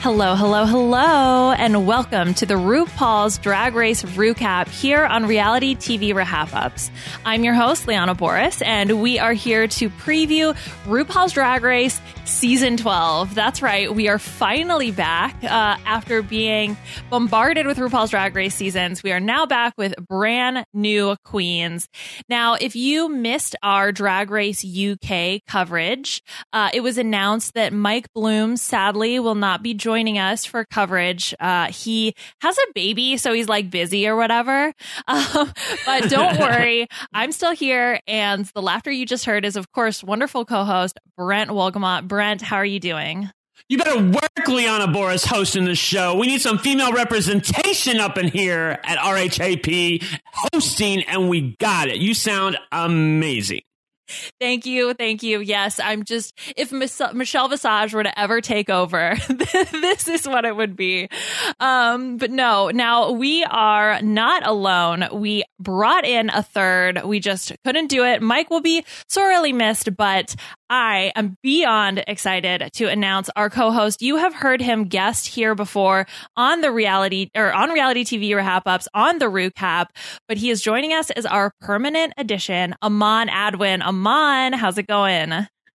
Hello, hello, hello, and welcome to the RuPaul's Drag Race Recap here on Reality TV Rehap-Ups. I'm your host, Liana Boris, and we are here to preview RuPaul's Drag Race Season 12. That's right, we are finally back after being bombarded with RuPaul's Drag Race seasons. We are now back with brand new queens. Now, if you missed our Drag Race UK coverage, it was announced that Mike Bloom sadly will not be joining us for coverage. He has a baby, so he's like busy or whatever. But don't worry, I'm still here. And the laughter you just heard is, of course, wonderful co-host Brent Wolgamott. Brent, how are you doing? You better work, Liana Boris, hosting the show. We need some female representation up in here at RHAP hosting, and we got it. You sound amazing. Thank you. Thank you. Yes, I'm just, if Michelle Visage were to ever take over, this is what it would be. But no, now we are not alone. We brought in a third. We just couldn't do it. Mike will be sorely missed, but I am beyond excited to announce our co-host. You have heard him guest here before on the reality TV Rehap-Ups on the Recap, but he is joining us as our permanent addition, Aman Adwin. Aman, how's it going?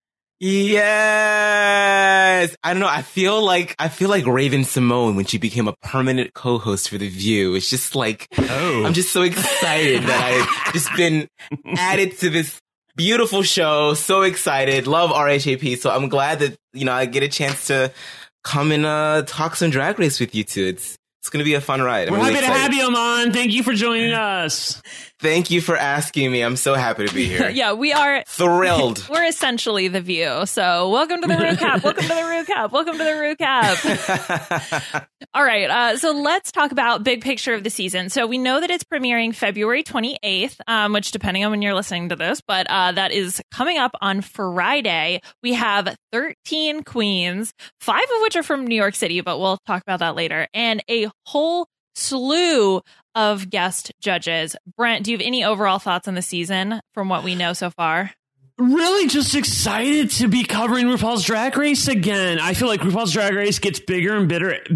Yes. I don't know. I feel like Raven Simone when she became a permanent co-host for The View. It's just like, I'm just so excited that I've just been added to this beautiful show. So excited. Love RHAP. So I'm glad that, I get a chance to come and talk some Drag Race with you two. It's going to be a fun ride. We're happy to have you, Aman. Thank you for joining us. Thank you for asking me. I'm so happy to be here. Yeah, we are thrilled. We're essentially The View. So welcome to the recap. Welcome to the recap. Welcome to the recap. All right. So let's talk about big picture of the season. So we know that it's premiering February 28th, which depending on when you're listening to this, but that is coming up on Friday. We have 13 queens, 5 of which are from New York City, but we'll talk about that later, and a whole slew of guest judges. Brent, do you have any overall thoughts on the season from what we know so far? Really just excited to be covering RuPaul's Drag Race again. I feel like RuPaul's Drag Race gets bigger and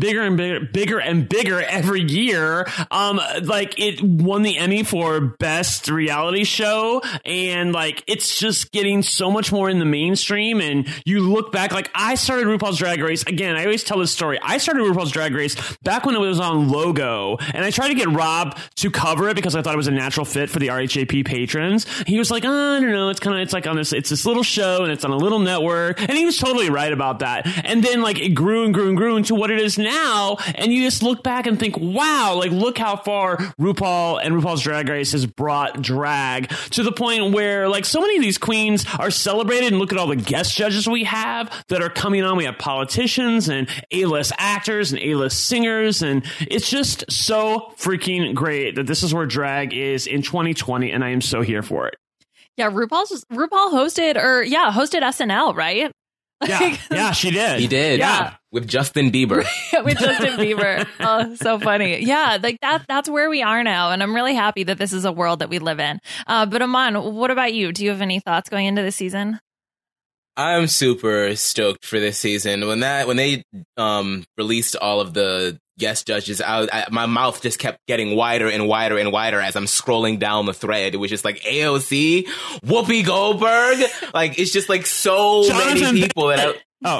bigger every year. Like it won the Emmy for best reality show, and like it's just getting so much more in the mainstream. And you look back, like I started RuPaul's Drag Race again. I always tell this story. I started RuPaul's Drag Race back when it was on Logo, and I tried to get Rob to cover it because I thought it was a natural fit for the RHAP patrons. He was like, I don't know, it's like it's this little show and it's on a little network, and he was totally right about that. And then like it grew and grew and grew into what it is now, and you just look back and think, wow, like look how far RuPaul and RuPaul's Drag Race has brought drag to the point where like so many of these queens are celebrated, and look at all the guest judges we have that are coming on. We have politicians and A-list actors and A-list singers, and it's just so freaking great that this is where drag is in 2020, and I am so here for it. Yeah, RuPaul hosted SNL, right? Yeah, she did. He did. Yeah. With Justin Bieber. With Justin Bieber. Oh, so funny. Yeah, like that's where we are now. And I'm really happy that this is a world that we live in. But Aman, what about you? Do you have any thoughts going into the season? I'm super stoked for this season. When they released all of the guest judges, my mouth just kept getting wider and wider and wider as I'm scrolling down the thread. It was just like AOC, Whoopi Goldberg, like it's just like so many people that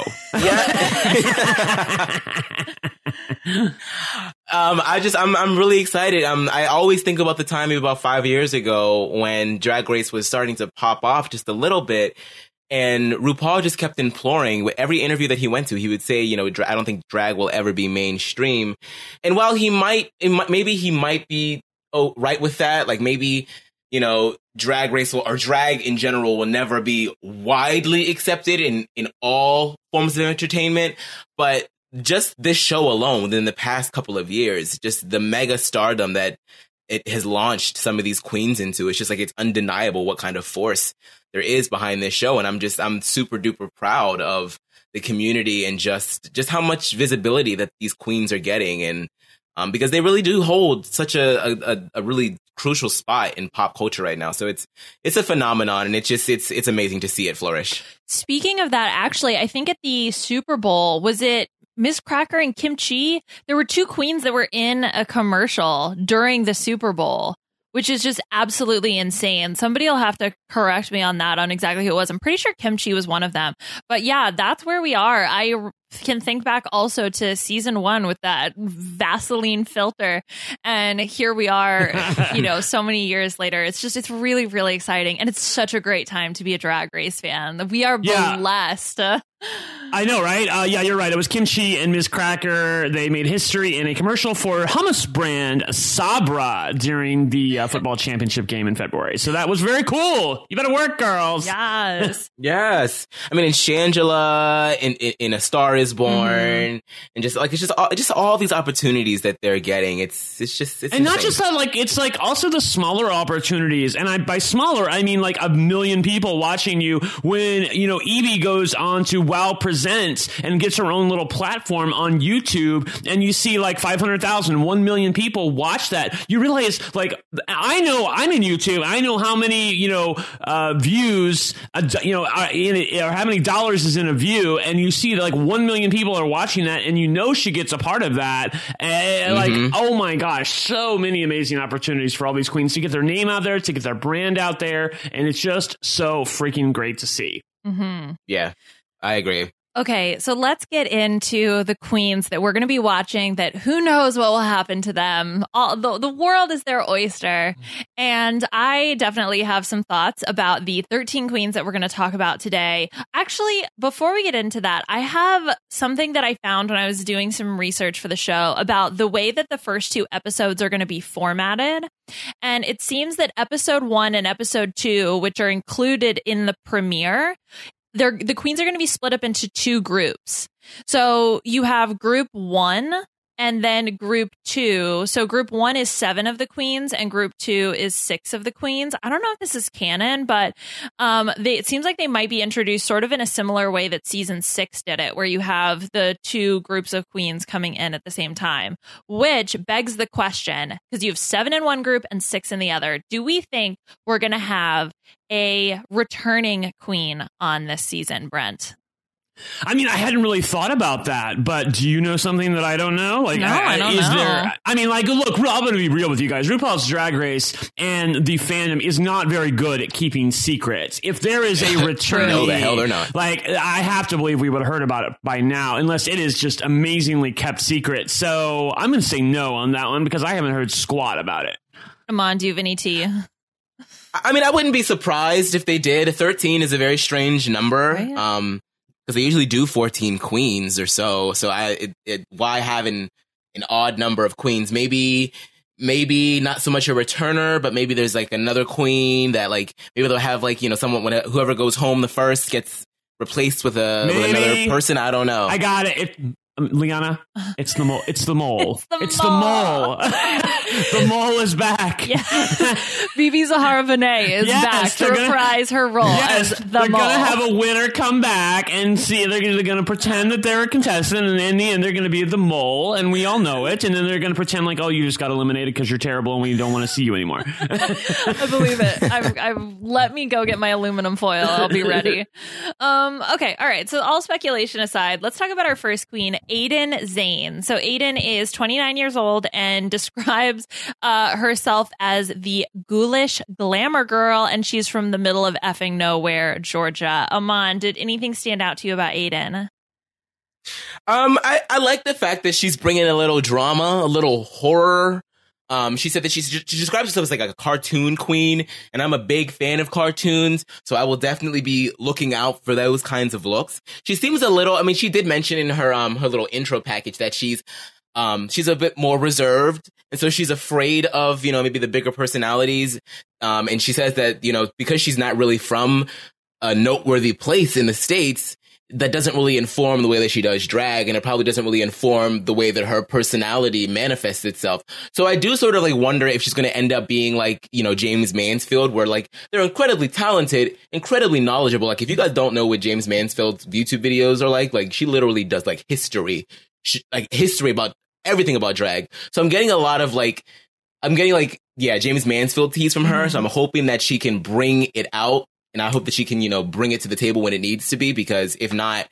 I'm really excited. I always think about the time about 5 years ago when Drag Race was starting to pop off just a little bit. And RuPaul just kept imploring with every interview that he went to. He would say, I don't think drag will ever be mainstream. And while maybe he might be right with that, like maybe, Drag Race or drag in general will never be widely accepted in all forms of entertainment. But just this show alone, within the past couple of years, just the mega stardom that it has launched some of these queens into, it's just like it's undeniable what kind of force there is behind this show. And I'm super duper proud of the community and just how much visibility that these queens are getting. And because they really do hold such a really crucial spot in pop culture right now. So it's a phenomenon, and it's amazing to see it flourish. Speaking of that, actually, I think at the Super Bowl, was it Miss Cracker and Kim Chi, there were two queens that were in a commercial during the Super Bowl, which is just absolutely insane. Somebody will have to correct me on that, on exactly who it was. I'm pretty sure Kim Chi was one of them. But yeah, that's where we are. I can think back also to season 1 with that Vaseline filter. And here we are, so many years later. It's really, really exciting. And it's such a great time to be a Drag Race fan. We are blessed. I know, right? Yeah, you're right. It was Kim Chi and Ms. Cracker. They made history in a commercial for hummus brand Sabra during the football championship game in February. So that was very cool. You better work, girls. Yes. Yes. I mean, in Shangela, in A Star Is Born, and it's just all these opportunities that they're getting. It's and insane. not just that, it's also the smaller opportunities. And by smaller, I mean like 1 million people watching you when, Evie goes on to Wow Presents and gets her own little platform on YouTube, and you see like 500,000, 1 million people watch that. You realize, I know I'm in YouTube. I know how many, views, or how many dollars is in a view, and you see that 1 million people are watching that, and she gets a part of that. And oh my gosh, so many amazing opportunities for all these queens to get their name out there, to get their brand out there, and it's just so freaking great to see. Mm-hmm. Yeah. I agree. Okay, so let's get into the queens that we're going to be watching, that who knows what will happen to them. The world is their oyster. And I definitely have some thoughts about the 13 queens that we're going to talk about today. Actually, before we get into that, I have something that I found when I was doing some research for the show about the way that the first 2 episodes are going to be formatted. And it seems that episode 1 and episode 2, which are included in the premiere, the queens are going to be split up into 2 groups. So you have group 1 and then group 2. So group 1 is 7 of the queens and group 2 is 6 of the queens. I don't know if this is canon, but it seems like they might be introduced sort of in a similar way that season 6 did it, where you have the 2 groups of queens coming in at the same time, which begs the question, because you have 7 in one group and 6 in the other. Do we think we're going to have a returning queen on this season, Brent? I mean, I hadn't really thought about that, but do you know something that I don't know? I don't know. Look, I'm going to be real with you guys. RuPaul's Drag Race and the fandom is not very good at keeping secrets. If there is a return, no, the hell they're not. I have to believe we would have heard about it by now, unless it is just amazingly kept secret. So I'm going to say no on that one because I haven't heard squat about it. Amon, do you have any tea? I mean, I wouldn't be surprised if they did. 13 is a very strange number. Right. Because they usually do 14 queens or so. So why have an odd number of queens? Maybe not so much a returner, but maybe there's another queen that maybe they'll have someone, whoever goes home the first gets replaced with another person. I don't know. I got it. Liana, it's the mole. It's the mole. It's the mole. The mole is back. Yeah. Bibi Zahara Benet is back to reprise her role as the they're mole. They're going to have a winner come back and see. They're going to pretend that they're a contestant, and in the end, they're going to be the mole, and we all know it. And then they're going to pretend you just got eliminated because you're terrible and we don't want to see you anymore. I believe it. Let me go get my aluminum foil. I'll be ready. Okay. All right. So all speculation aside, let's talk about our first queen, Aiden Zane. So Aiden is 29 years old and describes herself as the ghoulish glamour girl, and she's from the middle of effing nowhere, Georgia. Aman, did anything stand out to you about Aiden? I like the fact that she's bringing a little drama, a little horror. She said that she describes herself as a cartoon queen, and I'm a big fan of cartoons, so I will definitely be looking out for those kinds of looks. She seems she did mention in her little intro package that she's a bit more reserved, and so she's afraid of, maybe the bigger personalities. And she says that, because she's not really from a noteworthy place in the States, that doesn't really inform the way that she does drag, and it probably doesn't really inform the way that her personality manifests itself. So I do sort of wonder if she's going to end up being James Mansfield, where they're incredibly talented, incredibly knowledgeable. If you guys don't know what James Mansfield's YouTube videos are like she literally does history about everything about drag. So I'm getting a lot of James Mansfield tease from her. So I'm hoping that she can bring it out. And I hope that she can, bring it to the table when it needs to be, because if not,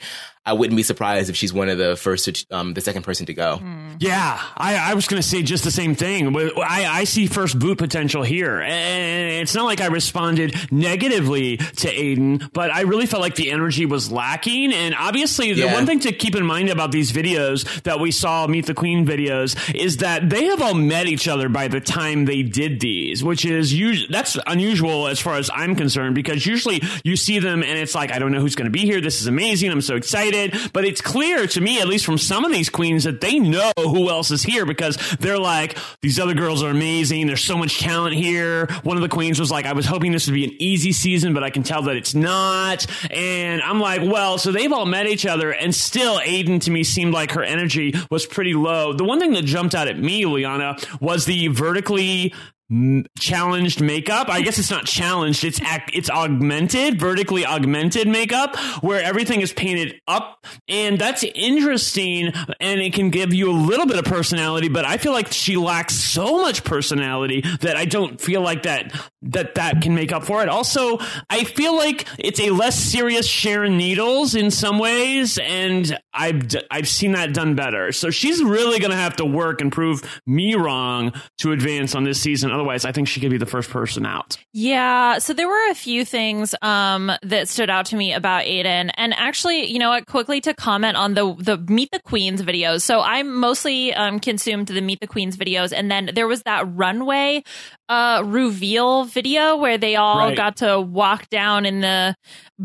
I wouldn't be surprised if she's one of the the second person to go. Yeah, I was going to say just the same thing. I see first boot potential here. And it's not like I responded negatively to Aiden, but I really felt like the energy was lacking. And obviously, the one thing to keep in mind about these videos that we saw, Meet the Queen videos, is that they have all met each other by the time they did these, which is that's unusual as far as I'm concerned, because usually you see them and it's like, I don't know who's going to be here. This is amazing. I'm so excited. But it's clear to me, at least from some of these queens, that they know who else is here, because they're like, these other girls are amazing. There's so much talent here. One of the queens was like, I was hoping this would be an easy season, but I can tell that it's not. And I'm like, well, so they've all met each other, and still Aiden to me seemed like her energy was pretty low. The one thing that jumped out at me, Liana, was the vertically challenged makeup. I guess it's not challenged, it's augmented, vertically augmented makeup, where everything is painted up, and that's interesting, and it can give you a little bit of personality, but I feel like she lacks so much personality that I don't feel like that can make up for it. Also, I feel like it's a less serious Sharon Needles in some ways, and I've seen that done better. So she's really going to have to work and prove me wrong to advance on this season. Otherwise, I think she could be the first person out. Yeah. So there were a few things that stood out to me about Aiden. And actually, you know what, quickly to comment on the Meet the Queens videos. So I mostly consumed the Meet the Queens videos. And then there was that runway reveal video where they all got to walk down in the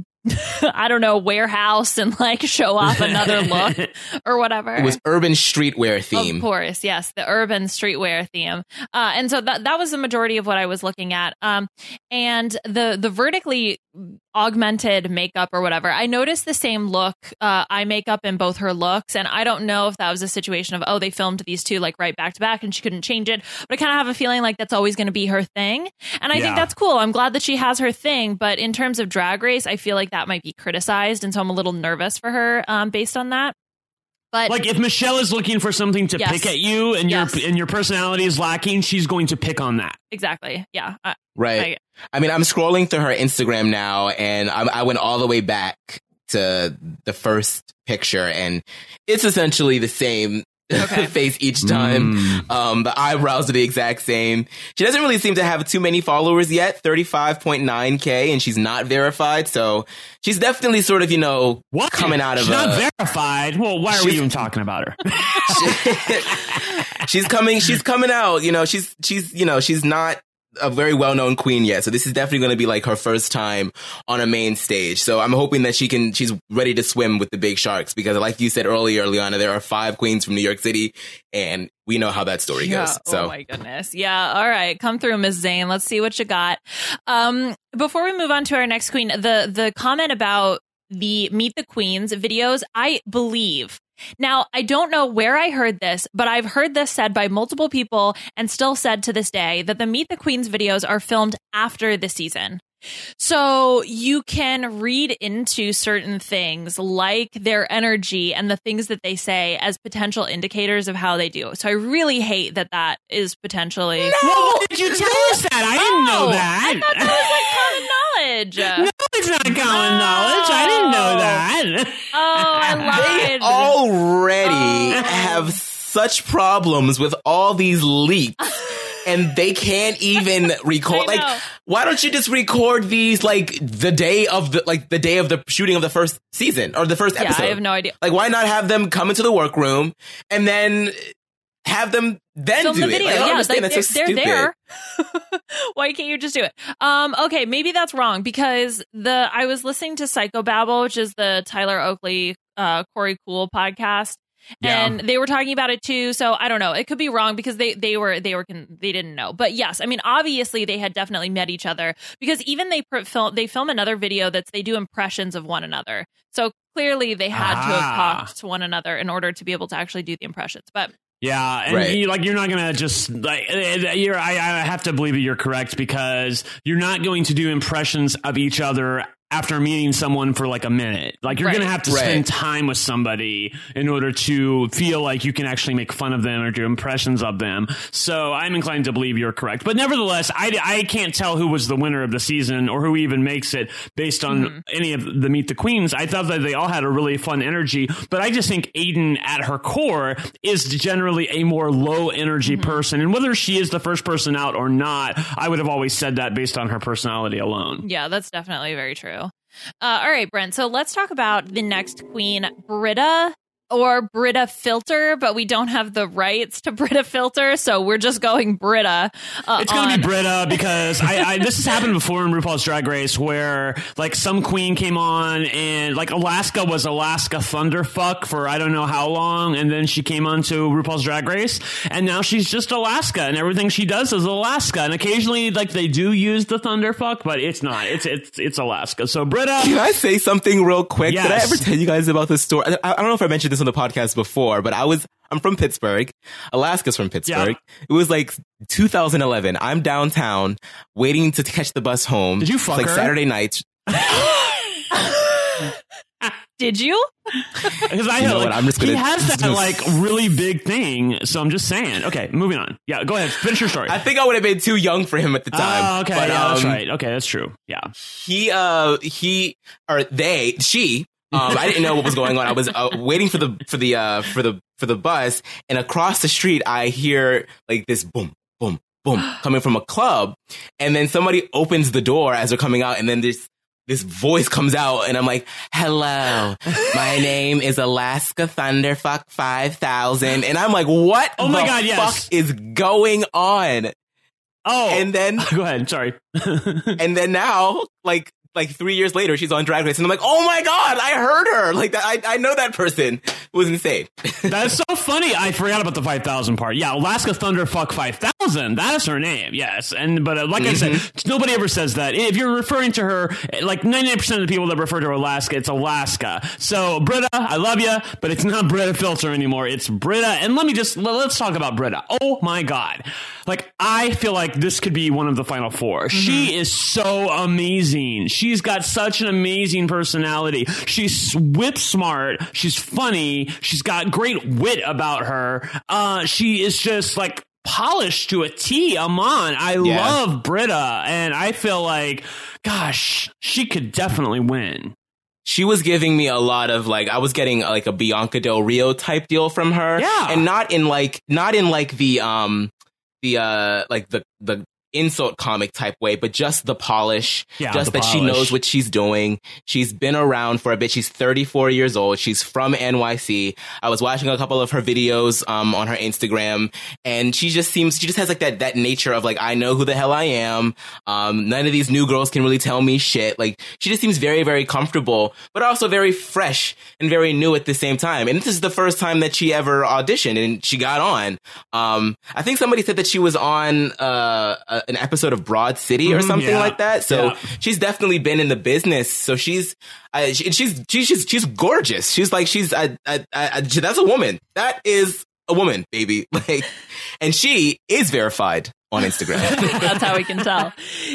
I don't know, warehouse and like show off another look or whatever. It was urban streetwear theme. Of course, yes, the urban streetwear theme. And so that was the majority of what I was looking at. And the vertically augmented makeup or whatever, I noticed the same look, eye makeup in both her looks. And I don't know if that was a situation of, oh, they filmed these two like right back to back and she couldn't change it. But I kind of have a feeling like that's always going to be her thing. And I think that's cool. I'm glad that she has her thing. But in terms of Drag Race, I feel like that might be criticized. And so I'm a little nervous for her based on that. But like if Michelle is looking for something to pick at you and your personality is lacking, she's going to pick on that. Exactly. Yeah. Right. I mean, I'm scrolling through her Instagram now, and I went all the way back to the first picture, and it's essentially the same face each time. The eyebrows are the exact same. She doesn't really seem to have too many followers yet, 35.9K, and she's not verified. So she's definitely sort of, coming out of she's not verified. Well, why are we even talking about her? She's coming out, she's not a very well-known queen yet. So this is definitely going to be like her first time on a main stage. So I'm hoping that she's ready to swim with the big sharks, because like you said earlier, Liana, there are 5 queens from New York City, and we know how that story goes. So. Oh my goodness. Yeah. All right. Come through, Ms. Zane. Let's see what you got. Before we move on to our next queen, the comment about the Meet the Queens videos, I believe. Now, I don't know where I heard this, but I've heard this said by multiple people and still said to this day that the Meet the Queens videos are filmed after the season. So you can read into certain things like their energy and the things that they say as potential indicators of how they do. So I really hate that is potentially... No! Why did you tell us that? I didn't know that. I thought that was like common knowledge. No, it's not common knowledge. I didn't know that. Oh, I lied. They already have such problems with all these leaks. And they can't even record. Like, why don't you just record these like the day of the shooting of the first season or the first episode? I have no idea. Like, why not have them come into the workroom and then have them then film do the video? It? Like, I don't understand. That's so they're stupid. there. Why can't you just do it? Okay, maybe that's wrong, because I was listening to Psychobabble, which is the Tyler Oakley, Corey Cool podcast. And they were talking about it too, so I don't know. It could be wrong because they didn't know. But yes, I mean, obviously they had definitely met each other, because even they film another video they do impressions of one another. So clearly they had to have talked to one another in order to be able to actually do the impressions. But yeah, and you're not gonna just I have to believe that you're correct, because you're not going to do impressions of each other after meeting someone for like a minute. Like you're going to have to spend time with somebody in order to feel like you can actually make fun of them or do impressions of them. So I'm inclined to believe you're correct. But nevertheless, I can't tell who was the winner of the season or who even makes it based on any of the Meet the Queens. I thought that they all had a really fun energy, but I just think Aiden at her core is generally a more low energy person. And whether she is the first person out or not, I would have always said that based on her personality alone. Yeah, that's definitely very true. All right, Brent. So let's talk about the next queen, Brita, or Brita Filter, but we don't have the rights to Brita Filter, so we're just going Brita. It's going to be Brita because this has happened before in RuPaul's Drag Race where like some queen came on and like Alaska was Alaska Thunderfuck for I don't know how long, and then she came on to RuPaul's Drag Race and now she's just Alaska and everything she does is Alaska, and occasionally like they do use the Thunderfuck, but it's not. It's Alaska. So Brita. Can I say something real quick? Yes. Did I ever tell you guys about this story? I don't know if I mentioned this on the podcast before, but I'm from Pittsburgh. Alaska's from Pittsburgh. Yeah. It was like 2011. I'm downtown waiting to catch the bus home. Did you fuck her? Saturday night. Did you? Because he has that like really big thing. So I'm just saying. Okay, moving on. Yeah, go ahead. Finish your story. I think I would have been too young for him at the time. Oh, okay. But, yeah, that's right. Okay, that's true. Yeah. She. I didn't know what was going on. I was waiting for the bus, and across the street, I hear like this boom, boom, boom coming from a club, and then somebody opens the door as they're coming out, and then this voice comes out, and I'm like, "Hello, my name is Alaska Thunderfuck 5000," and I'm like, "What? Oh my God, fuck is going on?" Oh, and then go ahead. Sorry. And then now, like 3 years later, she's on Drag Race, and I'm like, oh my God, I heard her. Like, I know that person. It was insane. That's so funny. I forgot about the 5,000 part. Yeah, Alaska Thunderfuck 5,000. That is her name. Yes. But like I said, nobody ever says that. If you're referring to her, like 99% of the people that refer to Alaska, it's Alaska. So Brita, I love you, but it's not Brita Filter anymore. It's Brita. And let's talk about Brita. Oh my God. Like, I feel like this could be one of the final four. She is so amazing. She's got such an amazing personality. She's whip smart. She's funny. She's got great wit about her. She is just like polished to a T. Amon. I love Brita, and I feel like, gosh, she could definitely win. She was giving me a lot of like, I was getting like a Bianca Del Rio type deal from her. Yeah. And not in the insult comic type way, but just the polish, just that she knows what she's doing. She's been around for a bit. She's 34 years old. She's from NYC. I was watching a couple of her videos on her Instagram, and she just has like that nature of like, I know who the hell I am. None of these new girls can really tell me shit. Like, she just seems very, very comfortable, but also very fresh and very new at the same time. And this is the first time that she ever auditioned and she got on. I think somebody said that she was on an episode of Broad City or something like that. So she's definitely been in the business. So she's gorgeous. She's like, that's a woman. That is a woman, baby. Like, and she is verified on Instagram. That's how we can tell.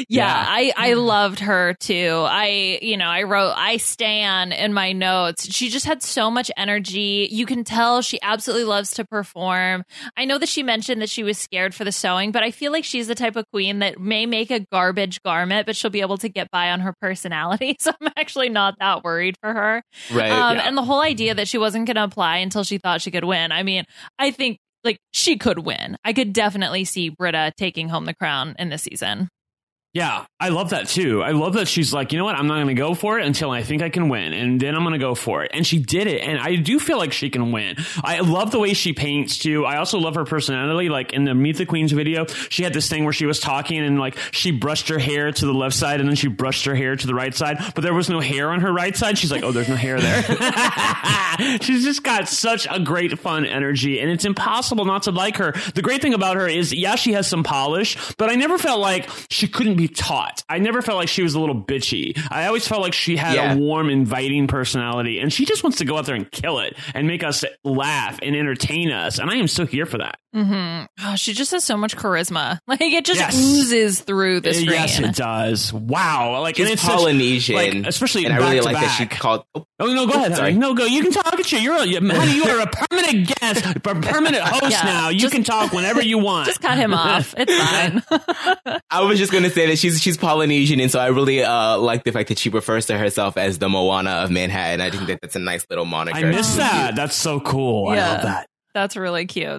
I loved her too. I wrote, I stan in my notes. She just had so much energy. You can tell she absolutely loves to perform. I know that she mentioned that she was scared for the sewing, but I feel like she's the type of queen that may make a garbage garment, but she'll be able to get by on her personality. So I'm actually not that worried for her. Right. And the whole idea that she wasn't going to apply until she thought she could win. I mean, I think like she could win. I could definitely see Brita taking home the crown in this season. Yeah, I love that too. I love that she's like, you know what? I'm not going to go for it until I think I can win. And then I'm going to go for it. And she did it. And I do feel like she can win. I love the way she paints too. I also love her personality. Like in the Meet the Queens video, she had this thing where she was talking and like she brushed her hair to the left side and then she brushed her hair to the right side. But there was no hair on her right side. She's like, oh, there's no hair there. She's just got such a great fun energy. And it's impossible not to like her. The great thing about her is, yeah, she has some polish, but I never felt like she couldn't be taught. I never felt like she was a little bitchy. I always felt like she had a warm, inviting personality, and she just wants to go out there and kill it and make us laugh and entertain us. And I am so here for that. Mm-hmm. Oh, she just has so much charisma. Like it just oozes through the screen. Yes, it does. Wow. Like she's Polynesian, especially and I really like back. that she called. Oh no, go ahead. Sorry. No, go. You can talk. Honey, you are a permanent guest, a permanent host now. You can talk whenever you want. Just cut him off. It's fine. I was just going to say that she's Polynesian, and so I really like the fact that she refers to herself as the Moana of Manhattan. I think that's a nice little moniker. I miss that. That's so cool. Yeah. I love that. That's really cute.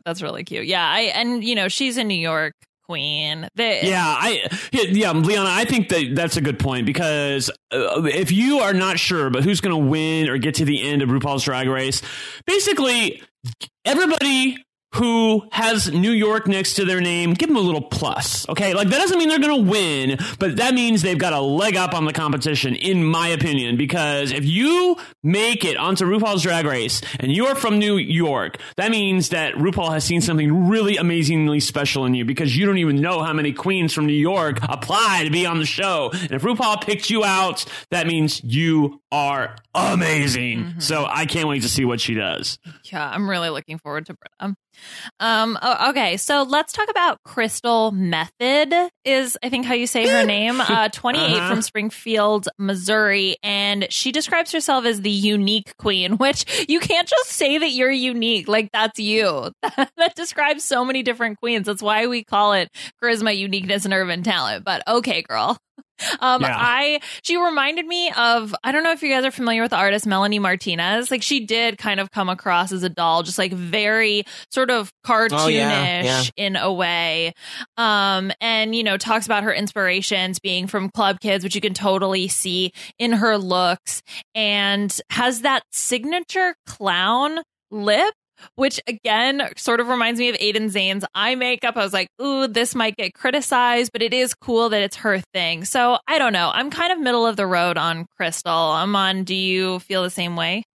Yeah, she's a New York queen. Liana, I think that's a good point because if you are not sure about who's going to win or get to the end of RuPaul's Drag Race, basically everybody who has New York next to their name, give them a little plus, okay? Like, that doesn't mean they're going to win, but that means they've got a leg up on the competition, in my opinion, because if you make it onto RuPaul's Drag Race and you are from New York, that means that RuPaul has seen something really amazingly special in you because you don't even know how many queens from New York apply to be on the show. And if RuPaul picked you out, that means you are amazing. Mm-hmm. So I can't wait to see what she does. Yeah, I'm really looking forward to Britta. Okay, so let's talk about Crystal Method is, I think, how you say her name, 28 from Springfield, Missouri, and she describes herself as the unique queen, which you can't just say that you're unique, like that's you. That describes so many different queens. That's why we call it charisma, uniqueness, and urban talent. But okay, girl. She reminded me of, I don't know if you guys are familiar with the artist Melanie Martinez. Like she did kind of come across as a doll, just like very sort of cartoonish in a way. And, talks about her inspirations being from Club Kids, which you can totally see in her looks, and has that signature clown lip, which again sort of reminds me of Aiden Zane's eye makeup. I was like, ooh, this might get criticized, but it is cool that it's her thing. So I don't know. I'm kind of middle of the road on Crystal. Do you feel the same way?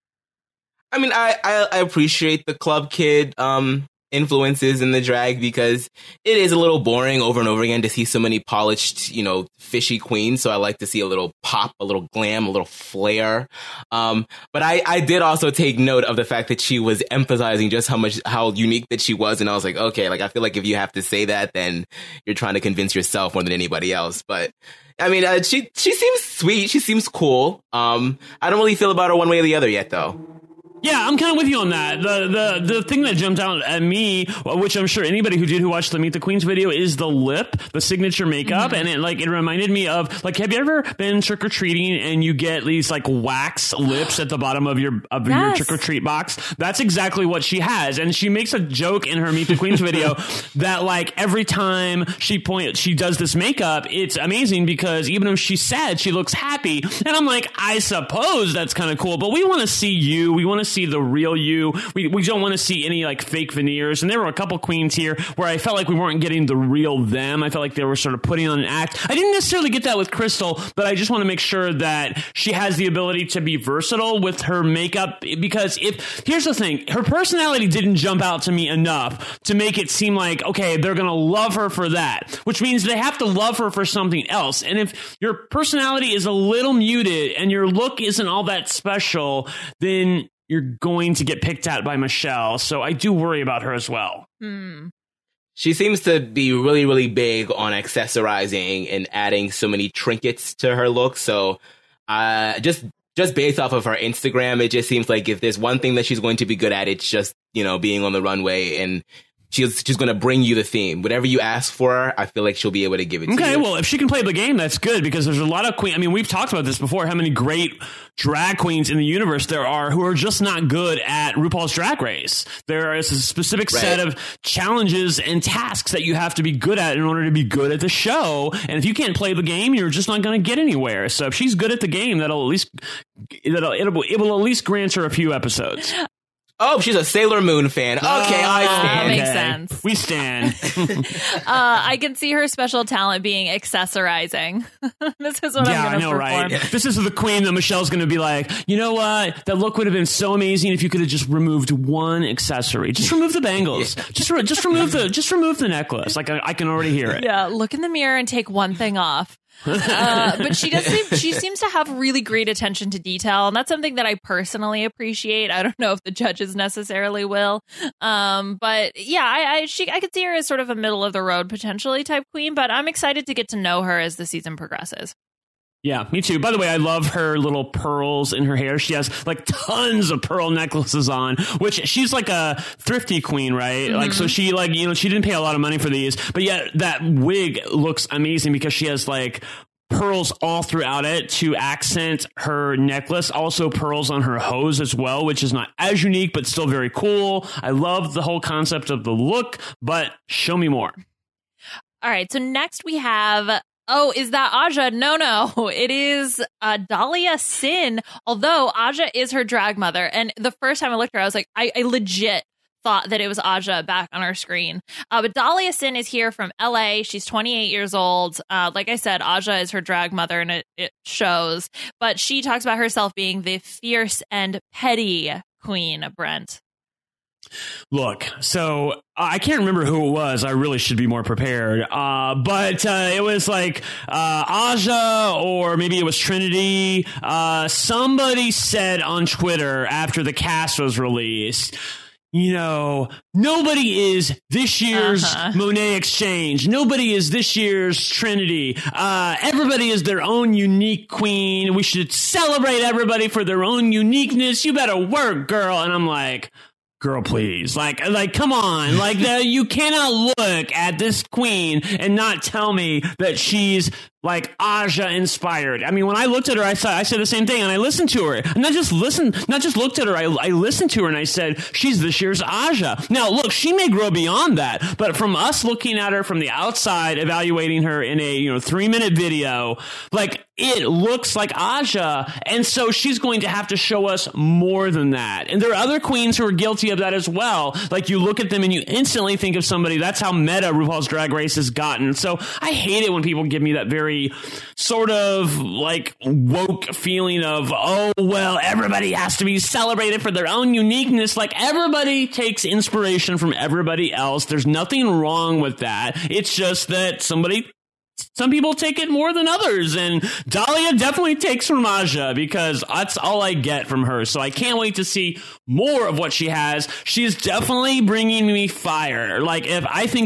I mean, I appreciate the Club Kid influences in the drag because it is a little boring over and over again to see so many polished, fishy queens. So I like to see a little pop, a little glam, a little flair. But I did also take note of the fact that she was emphasizing just how unique that she was. And I was like, okay, like I feel like if you have to say that, then you're trying to convince yourself more than anybody else. But I mean, she seems sweet. She seems cool. I don't really feel about her one way or the other yet, though. Yeah, I'm kind of with you on that. The thing that jumped out at me, which I'm sure anybody who watched the Meet the Queens video, is the lip, the signature makeup, and it reminded me of, like, have you ever been trick or treating and you get these like wax lips at the bottom of your trick or treat box? That's exactly what she has, and she makes a joke in her Meet the Queens video that like every time she does this makeup, it's amazing because even if she's sad, she looks happy, and I'm like, I suppose that's kind of cool, but we want to see you, we want to see the real you. We don't want to see any like fake veneers. And there were a couple queens here where I felt like we weren't getting the real them. I felt like they were sort of putting on an act. I didn't necessarily get that with Crystal, but I just want to make sure that she has the ability to be versatile with her makeup, because here's the thing, her personality didn't jump out to me enough to make it seem like, okay, they're going to love her for that, which means they have to love her for something else. And if your personality is a little muted and your look isn't all that special, then you're going to get picked at by Michelle. So I do worry about her as well. She seems to be really, really big on accessorizing and adding so many trinkets to her look. So just based off of her Instagram, it just seems like if there's one thing that she's going to be good at, it's just, being on the runway, and she's going to bring you the theme. Whatever you ask for her, I feel like she'll be able to give it to you. Okay, well, if she can play the game, that's good, because there's a lot of queens. I mean, we've talked about this before, how many great drag queens in the universe there are who are just not good at RuPaul's Drag Race. There is a specific set of challenges and tasks that you have to be good at in order to be good at the show. And if you can't play the game, you're just not going to get anywhere. So if she's good at the game, it will at least grant her a few episodes. Oh, she's a Sailor Moon fan. Okay, I stand. Makes sense. We stand. I can see her special talent being accessorizing. This is what I'm going to perform. Right? This is the queen that Michelle's going to be like, you know what? That look would have been so amazing if you could have just removed one accessory. Just remove the bangles. Just remove the necklace. Like I can already hear it. Yeah, look in the mirror and take one thing off. But she seems to have really great attention to detail, and that's something that I personally appreciate. I don't know if the judges necessarily will, but yeah, I could see her as sort of a middle of the road potentially type queen, but I'm excited to get to know her as the season progresses. Yeah, me too. By the way, I love her little pearls in her hair. She has like tons of pearl necklaces on, which she's like a thrifty queen, right? Mm-hmm. Like, so she like, you know, she didn't pay a lot of money for these, but yet that wig looks amazing because she has like pearls all throughout it to accent her necklace. Also pearls on her hose as well, which is not as unique, but still very cool. I love the whole concept of the look, but show me more. All right. So next we have... Oh, is that Aja? No. It is Dahlia Sin, although Aja is her drag mother. And the first time I looked at her, I was like, I legit thought that it was Aja back on our screen. But Dahlia Sin is here from LA. She's 28 years old. Like I said, Aja is her drag mother, and it shows. But she talks about herself being the fierce and petty queen, Brent. Look, so I can't remember who it was. I really should be more prepared. But it was like Aja, or maybe it was Trinity. Somebody said on Twitter after the cast was released, you know, nobody is this year's Monet Exchange. Nobody is this year's Trinity. Everybody is their own unique queen. We should celebrate everybody for their own uniqueness. You better work, girl. And I'm like... Girl, please. Like, come on. Like, you cannot look at this queen and not tell me that she's like Aja inspired. I mean, when I looked at her, I said the same thing, and I listened to her. And not just looked at her. I listened to her and I said, she's this year's Aja. Now, look, she may grow beyond that, but from us looking at her from the outside, evaluating her in a 3-minute video, like, it looks like Aja, and so she's going to have to show us more than that. And there are other queens who are guilty of that as well. Like, you look at them and you instantly think of somebody. That's how meta RuPaul's Drag Race has gotten. So I hate it when people give me that very sort of like woke feeling of, oh, well, everybody has to be celebrated for their own uniqueness. Like, everybody takes inspiration from everybody else. There's nothing wrong with that. It's just that some people take it more than others, and Dahlia definitely takes from Aja because that's all I get from her. So I can't wait to see more of what she has. She's definitely bringing me fire. Like, if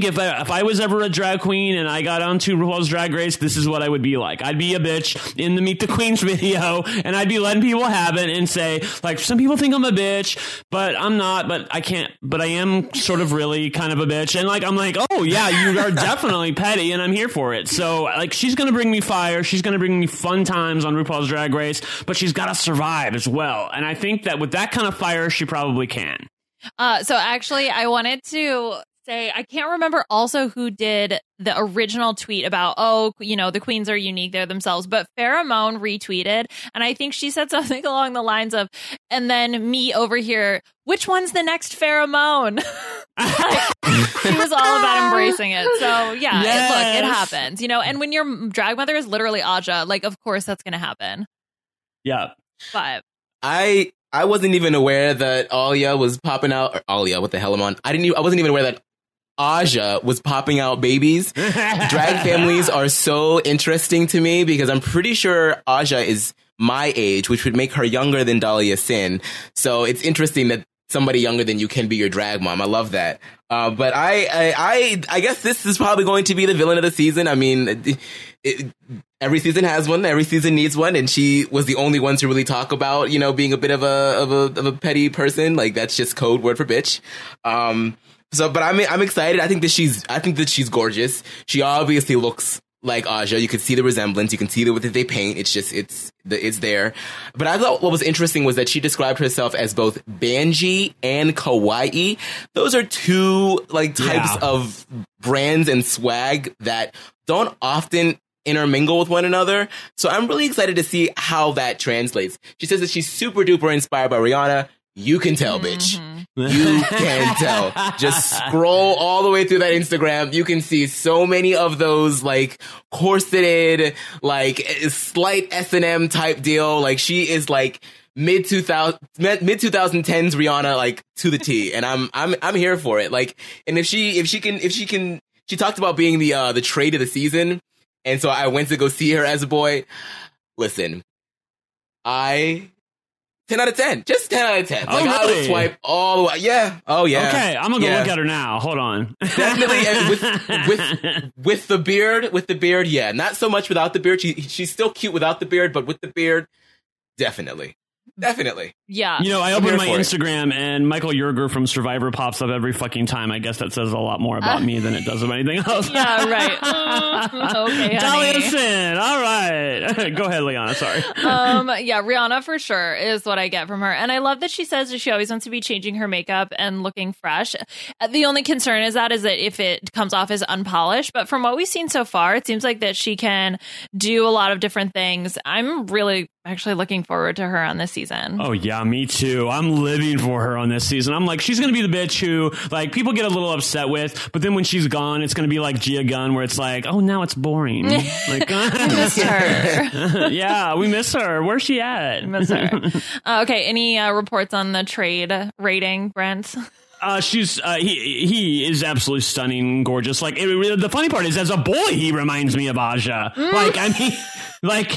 I was ever a drag queen and I got onto RuPaul's Drag Race, this is what I would be like. I'd be a bitch in the Meet the Queens video, and I'd be letting people have it and say, like, some people think I'm a bitch, but I'm not, but I can't, but I am sort of really kind of a bitch. And like, I'm like, oh yeah, you are definitely petty, and I'm here for it. So, like, she's going to bring me fire. She's going to bring me fun times on RuPaul's Drag Race, but she's got to survive as well. And I think that with that kind of fire, she probably can. So actually, I wanted to say, I can't remember also who did the original tweet about, the queens are unique, they're themselves, but Pheromone retweeted, and I think she said something along the lines of, and then me over here, which one's the next Pheromone? She was all about embracing it. So yeah, yes. Look, it happens, and when your drag mother is literally Aja, like, of course that's going to happen. Yeah. But I wasn't even aware that Alia was popping out, or Alia, what the hell am I on? I wasn't even aware that Aja was popping out babies. Drag families are so interesting to me because I'm pretty sure Aja is my age, which would make her younger than Dahlia Sin. So it's interesting that somebody younger than you can be your drag mom. I love that. But I guess this is probably going to be the villain of the season. I mean, every season has one. Every season needs one, and she was the only one to really talk about, being a bit of a petty person. Like, that's just code word for bitch. But I'm excited. I think that she's gorgeous. She obviously looks like Aja. You can see the resemblance. You can see the way that they paint. It's just, it's there. But I thought what was interesting was that she described herself as both Banji and Kawaii. Those are two types of brands and swag that don't often intermingle with one another. So I'm really excited to see how that translates. She says that she's super duper inspired by Rihanna. You can tell, bitch. You can tell. Just scroll all the way through that Instagram. You can see so many of those corseted, slight S&M type deal. Like, she is mid 2010s Rihanna, to the T. And I'm here for it. And if she can, she talked about being the trade of the season. And so I went to go see her as a boy. Listen, 10 out of 10. Just 10 out of 10. Oh, like, really? I would swipe all the way. Yeah. Oh, yeah. Okay, I'm gonna go look at her now. Hold on. Definitely. And with the beard, yeah. Not so much without the beard. She's still cute without the beard, but with the beard, definitely. Yeah. You know, I open my Instagram and Michael Yerger from Survivor pops up every fucking time. I guess that says a lot more about me than it does of anything else. Yeah, right. Okay, Dahlia honey. Sin. All right. Go ahead, Liana. Sorry. Yeah, Rihanna for sure is what I get from her. And I love that she says that she always wants to be changing her makeup and looking fresh. The only concern is that if it comes off as unpolished. But from what we've seen so far, it seems like that she can do a lot of different things. I'm really actually looking forward to her on this season. Oh, yeah, me too. I'm living for her on this season. I'm like, she's going to be the bitch who, like, people get a little upset with, but then when she's gone, it's going to be like Gia Gunn, where it's like, oh, now it's boring. Like, Miss her. Yeah, we miss her. Where's she at? Miss her. Okay, any reports on the trade rating, Brent? He is absolutely stunning and gorgeous. Like, the funny part is, as a boy, he reminds me of Aja. Like, I mean, like,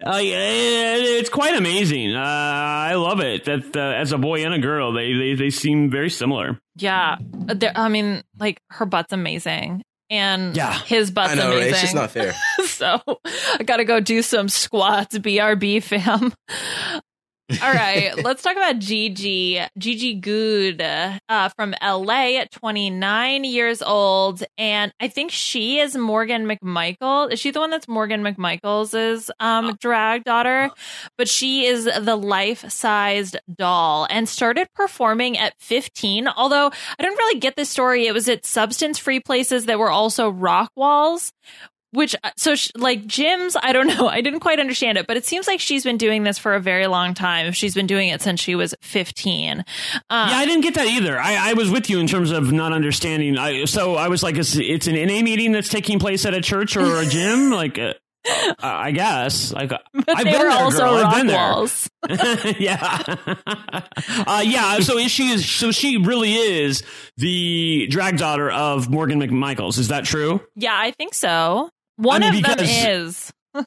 it's quite amazing. I love it that as a boy and a girl, they seem very similar. Yeah, I mean, like, her butt's amazing. And his butt's I know, amazing. right? It's just not fair. So I gotta go do some squats, BRB fam. All right, let's talk about Gigi Good from LA at 29 years old. And I think she is Morgan McMichael. Is she the one that's Morgan McMichael's drag daughter? But she is the life-sized doll and started performing at 15. Although I didn't really get this story. It was at substance-free places that were also rock walls. Which, like gyms, I don't know. I didn't quite understand it, but it seems like she's been doing this for a very long time. She's been doing it since she was 15. Yeah, I didn't get that either. I was with you in terms of not understanding. So I was like, it's an NA meeting that's taking place at a church or a gym? Like, I guess. Like, I've been there, also girl. I've been there. Walls. Yeah. So she really is the drag daughter of Morgan McMichaels. Is that true? Yeah, I think so. One of them is.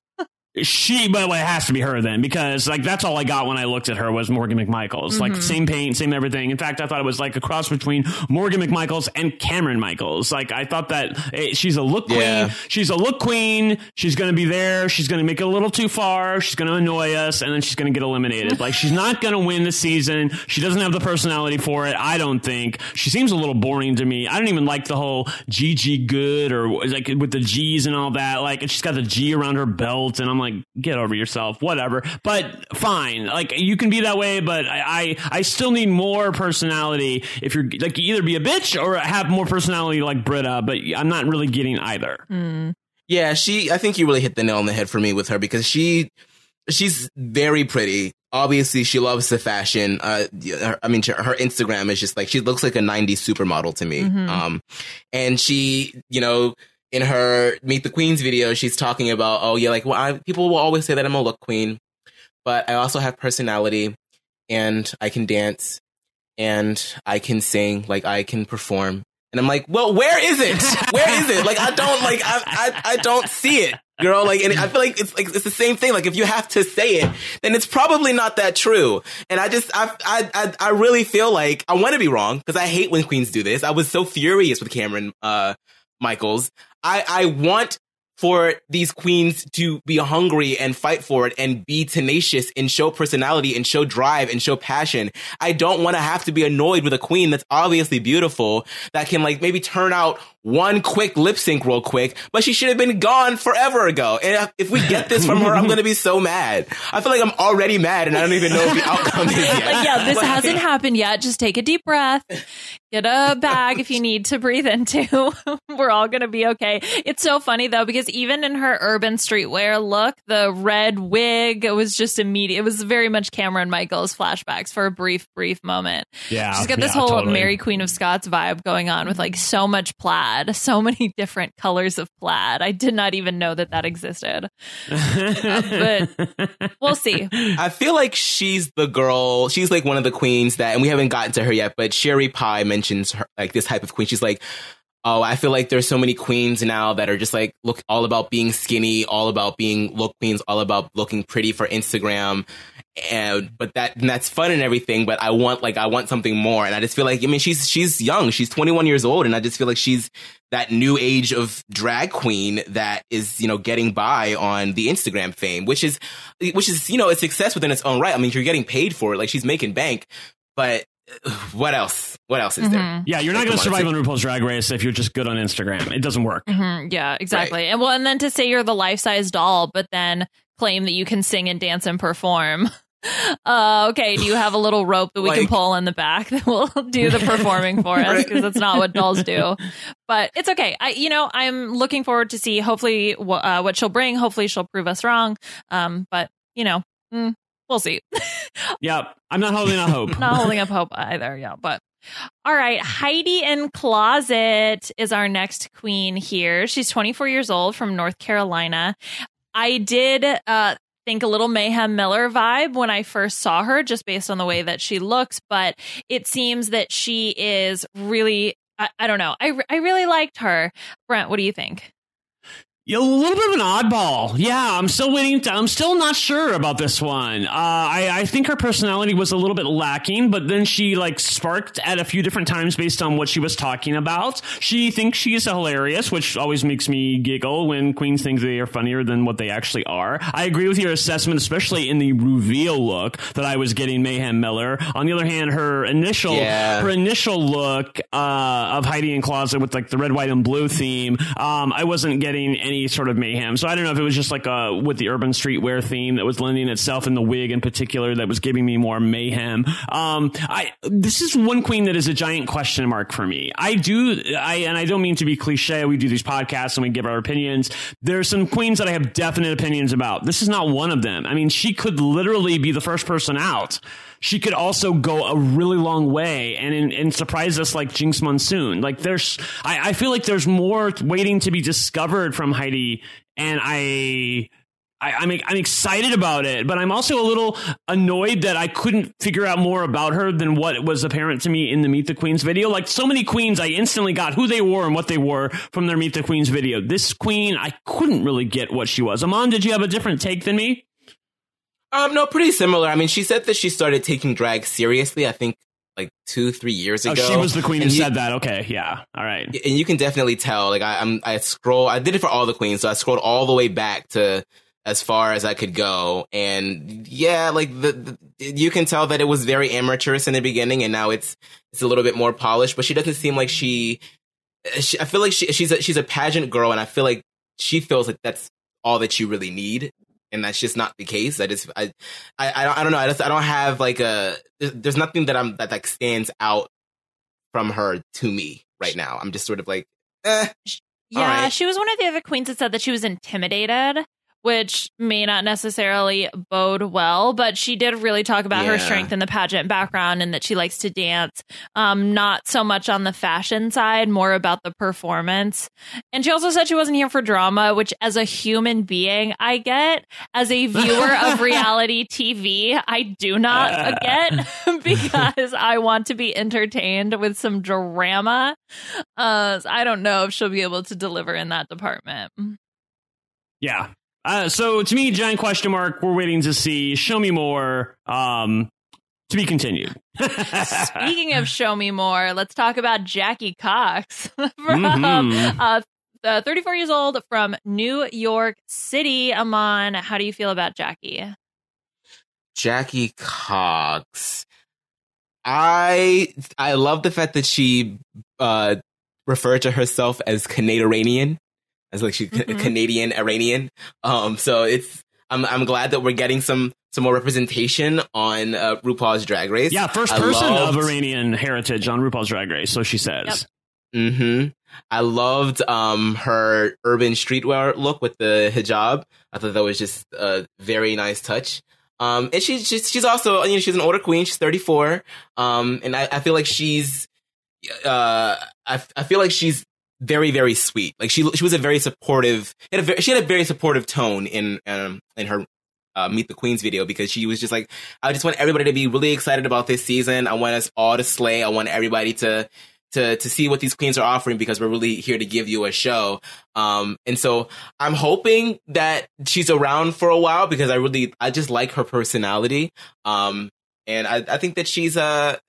But it has to be her then, because like that's all I got when I looked at her was Morgan McMichaels. Like same paint, same everything. In fact, I thought it was like a cross between Morgan McMichaels and Cameron Michaels. Like I thought that she's a look queen. Yeah. She's a look queen. She's going to be there. She's going to make it a little too far. She's going to annoy us, and then she's going to get eliminated. Like she's not going to win the season. She doesn't have the personality for it. I don't think. She seems a little boring to me. I don't even like the whole Gigi Good or like with the G's and all that. Like, and she's got the G around her belt, and I'm like, get over yourself, whatever. But fine, like you can be that way, but I still need more personality. If you're like, you either be a bitch or have more personality like Britta, but I'm not really getting either. Yeah, I think you really hit the nail on the head for me with her, because she's very pretty. Obviously, she loves the fashion. I mean, her Instagram is just like, she looks like a 90s supermodel to me. And she, you know, in her Meet the Queens video, she's talking about, oh yeah, like, well, people will always say that I'm a look queen, but I also have personality, and I can dance, and I can sing, like I can perform. And I'm like, well, where is it? Where is it? Like, I don't see it, girl. Like, and I feel like it's the same thing. Like, if you have to say it, then it's probably not that true. And I really feel like I want to be wrong, because I hate when queens do this. I was so furious with Cameron Michaels. I want for these queens to be hungry and fight for it and be tenacious and show personality and show drive and show passion. I don't want to have to be annoyed with a queen that's obviously beautiful, that can like maybe turn out one quick lip sync real quick, but she should have been gone forever ago. And if we get this from her, I'm going to be so mad. I feel like I'm already mad and I don't even know what the outcome is yet. Like, yeah, this hasn't happened yet. Just take a deep breath. Get a bag if you need to breathe into. We're all going to be okay. It's so funny, though, because even in her urban streetwear look, the red wig, it was just immediate. It was very much Cameron Michaels flashbacks for a brief moment. Yeah. She's got this whole Mary Queen of Scots vibe going on with like so much plaid, so many different colors of plaid. I did not even know that existed. But we'll see. I feel like she's the girl. She's like one of the queens that, and we haven't gotten to her yet, but Sherry Pie mentions her, like this type of queen. She's like, oh, I feel like there's so many queens now that are just like, look, all about being skinny, all about being look queens, all about looking pretty for Instagram. But that's fun and everything. But I want something more. And I just feel like, I mean, she's young. She's 21 years old. And I just feel like she's that new age of drag queen that is, getting by on the Instagram fame, which is, a success within its own right. I mean, you're getting paid for it. Like, she's making bank, but what else? What else is there? Yeah, you're not going to survive on RuPaul's Drag Race if you're just good on Instagram. It doesn't work. Yeah, exactly. Right. And then to say you're the life-size doll, but then claim that you can sing and dance and perform. Okay, do you have a little rope that we can pull in the back that will do the performing for us? Because that's not what dolls do. But it's okay. I'm looking forward to see hopefully what she'll bring. Hopefully she'll prove us wrong. But we'll see. Yeah, I'm not holding up hope. Not holding up hope either. Yeah, but all right. Heidi N Closet is our next queen here. She's 24 years old from North Carolina. I did think a little Mayhem Miller vibe when I first saw her, just based on the way that she looks. But it seems that she is really, I don't know. I really liked her. Brent, what do you think? Yeah, a little bit of an oddball. Yeah, I'm still not sure about this one. I think her personality was a little bit lacking, but then she sparked at a few different times based on what she was talking about. She thinks she is hilarious, which always makes me giggle when queens think they are funnier than what they actually are. I agree with your assessment, especially in the reveal look that I was getting Mayhem Miller. On the other hand, her initial look of Heidi N Closet with the red, white, and blue theme, I wasn't getting any sort of mayhem. So I don't know if it was just with the urban streetwear theme that was lending itself, in the wig in particular, that was giving me more mayhem. This is one queen that is a giant question mark for me. And I don't mean to be cliche. We do these podcasts and we give our opinions. There's some queens that I have definite opinions about. This is not one of them. I mean, she could literally be the first person out. She could also go a really long way and surprise us like Jinx Monsoon. I feel like there's more waiting to be discovered from Heidi, and I'm excited about it, but I'm also a little annoyed that I couldn't figure out more about her than what was apparent to me in the Meet the Queens video. Like so many queens, I instantly got who they were and what they were from their Meet the Queens video. This queen, I couldn't really get what she was. Aman, did you have a different take than me? No, pretty similar. I mean, she said that she started taking drag seriously, I think, 2-3 years ago. Oh, she was the queen who said that. Okay, yeah, all right. And you can definitely tell. I did it for all the queens, so I scrolled all the way back to as far as I could go, and yeah, you can tell that it was very amateurish in the beginning, and now it's a little bit more polished. But she doesn't seem like I feel like she's a pageant girl, and I feel like she feels like that's all that you really need. And that's just not the case. I don't know. I don't have there's nothing that stands out from her to me right now. I'm just sort of Yeah, right. She was one of the other queens that said that she was intimidated, which may not necessarily bode well, but she did really talk about her strength in the pageant background and that she likes to dance. Not so much on the fashion side, more about the performance. And she also said she wasn't here for drama, which as a human being, I get. As a viewer of reality TV, I do not get, because I want to be entertained with some drama. I don't know if she'll be able to deliver in that department. Yeah. So to me, giant question mark. We're waiting to see. Show me more. To be continued. Speaking of show me more, let's talk about Jackie Cox from 34 years old from New York City. Aman, how do you feel about Jackie? Jackie Cox. I love the fact that she referred to herself as Canadian. As she's Canadian Iranian. So I'm glad that we're getting some more representation on RuPaul's Drag Race. Yeah, first person of Iranian heritage on RuPaul's Drag Race, so she says. Yep. Mm-hmm. I loved her urban streetwear look with the hijab. I thought that was just a very nice touch. And she's also, she's an older queen. She's 34. And I feel like she's very, very sweet. She was a very supportive. She had a very supportive tone in her Meet the Queens video, because she was just I just want everybody to be really excited about this season. I want us all to slay. I want everybody to to see what these queens are offering, because we're really here to give you a show. And so I'm hoping that she's around for a while, because I just like her personality. And I think that she's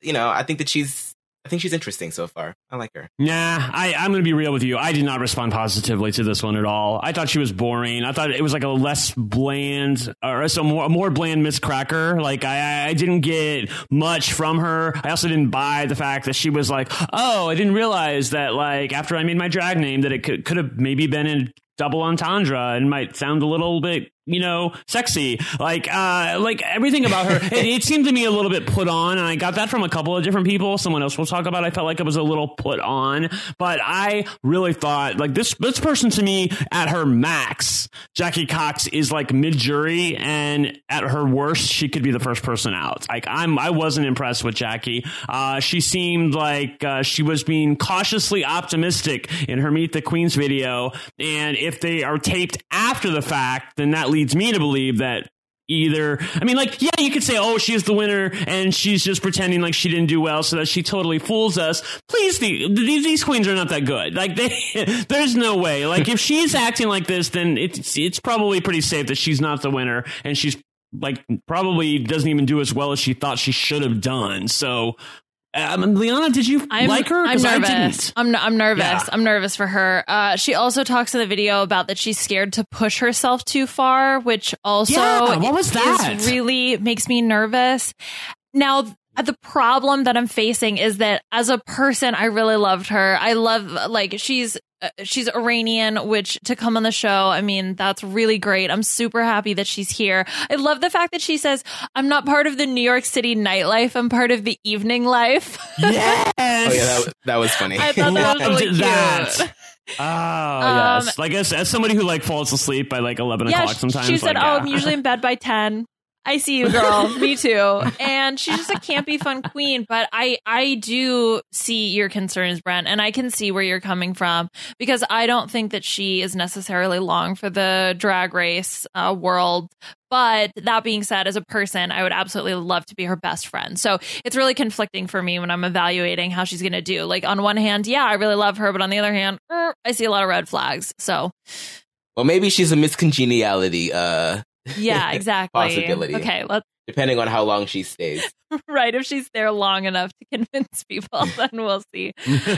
I think she's interesting so far. I like her. Nah, I'm going to be real with you. I did not respond positively to this one at all. I thought she was boring. I thought it was like a less bland, or a more bland Miss Cracker. Like, I didn't get much from her. I also didn't buy the fact that she was like, oh, I didn't realize that, like, after I made my drag name, that it could have maybe been in double entendre and might sound a little bit, sexy. Like everything about her, it seemed to me a little bit put on, and I got that from a couple of different people. Someone else we'll talk about, I felt like it was a little put on, but I really thought, like, this person to me, at her max, Jackie Cox is like mid-jury, and at her worst, she could be the first person out. Like, I wasn't impressed with Jackie. She seemed like she was being cautiously optimistic in her Meet the Queens video, and if they are taped after the fact, then that leads me to believe that either, you could say, oh, she's the winner and she's just pretending like she didn't do well so that she totally fools us. Please, these queens are not that good. Like, there's no way. Like, if she's acting like this, then it's probably pretty safe that she's not the winner, and she's like probably doesn't even do as well as she thought she should have done. So, Liana, did you like her? I'm nervous. I'm nervous. Yeah. I'm nervous for her. She also talks in the video about that she's scared to push herself too far, which also what was that? Really makes me nervous. Now, the problem that I'm facing is that as a person, I really loved her. I love, like, she's Iranian, which, to come on the show, that's really great. I'm super happy that she's here. I love the fact that she says, I'm not part of the New York City nightlife, I'm part of the evening life. Yes. Oh yeah, that was funny. I thought that was really cute. Oh, yes. Like, as somebody who, like, falls asleep by like 11 o'clock sometimes. She said, like, I'm usually in bed by 10. I see you, girl. Me too. And she's just a campy, fun queen. But I do see your concerns, Brent, and I can see where you're coming from, because I don't think that she is necessarily long for the Drag Race world. But that being said, as a person, I would absolutely love to be her best friend. So it's really conflicting for me when I'm evaluating how she's going to do. Like, on one hand, yeah, I really love her. But on the other hand, I see a lot of red flags. So, well, maybe she's a miscongeniality. Yeah, exactly. Possibility. Okay, depending on how long she stays. Right, if she's there long enough to convince people, then we'll see.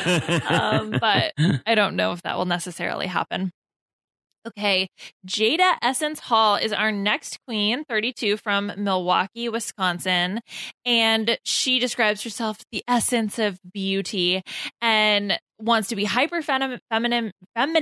But I don't know if that will necessarily happen. Okay, Jada Essence Hall is our next queen, 32, from Milwaukee, Wisconsin. And she describes herself the essence of beauty and wants to be hyper feminine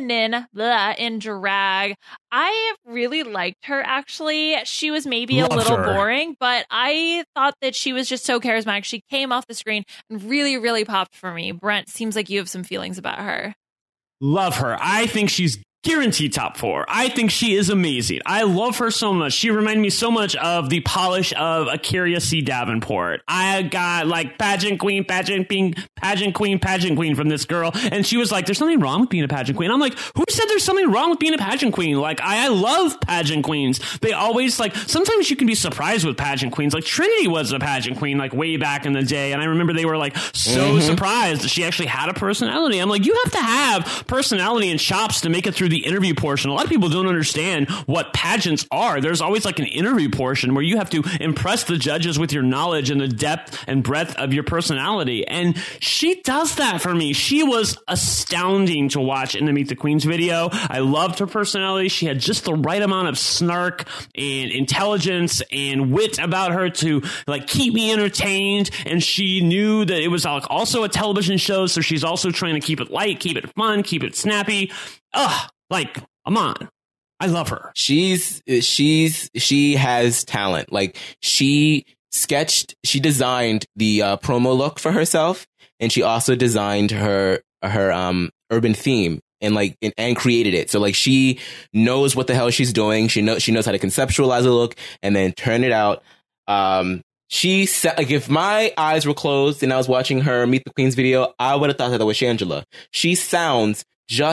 in drag. I really liked her, actually. She was maybe a little boring, but I thought that she was just so charismatic. She came off the screen and really, really popped for me. Brent, seems like you have some feelings about her. Love her. I think she's guaranteed top 4. I think she is amazing. I love her so much. She reminded me so much of the polish of Akira C. Davenport. I got like pageant queen from this girl, and she was like, there's nothing wrong with being a pageant queen. I'm like, who said there's something wrong with being a pageant queen? Like, I love pageant queens. They always, like, sometimes you can be surprised with pageant queens. Like, Trinity was a pageant queen, like, way back in the day, and I remember they were like so surprised that she actually had a personality. I'm like, you have to have personality and chops to make it through the interview portion. A lot of people don't understand what pageants are. There's always like an interview portion where you have to impress the judges with your knowledge and the depth and breadth of your personality. And she does that for me. She was astounding to watch in the Meet the Queens video. I loved her personality. She had just the right amount of snark and intelligence and wit about her to like keep me entertained. And she knew that it was like also a television show. So she's also trying to keep it light, keep it fun, keep it snappy. Like, come on. I love her. She has talent. Like, she designed the promo look for herself, and she also designed her urban theme and created it. So like, she knows what the hell she's doing. She knows how to conceptualize a look and then turn it out. She said, like, if my eyes were closed and I was watching her Meet the Queens video, I would have thought that was Shangela. She sounds just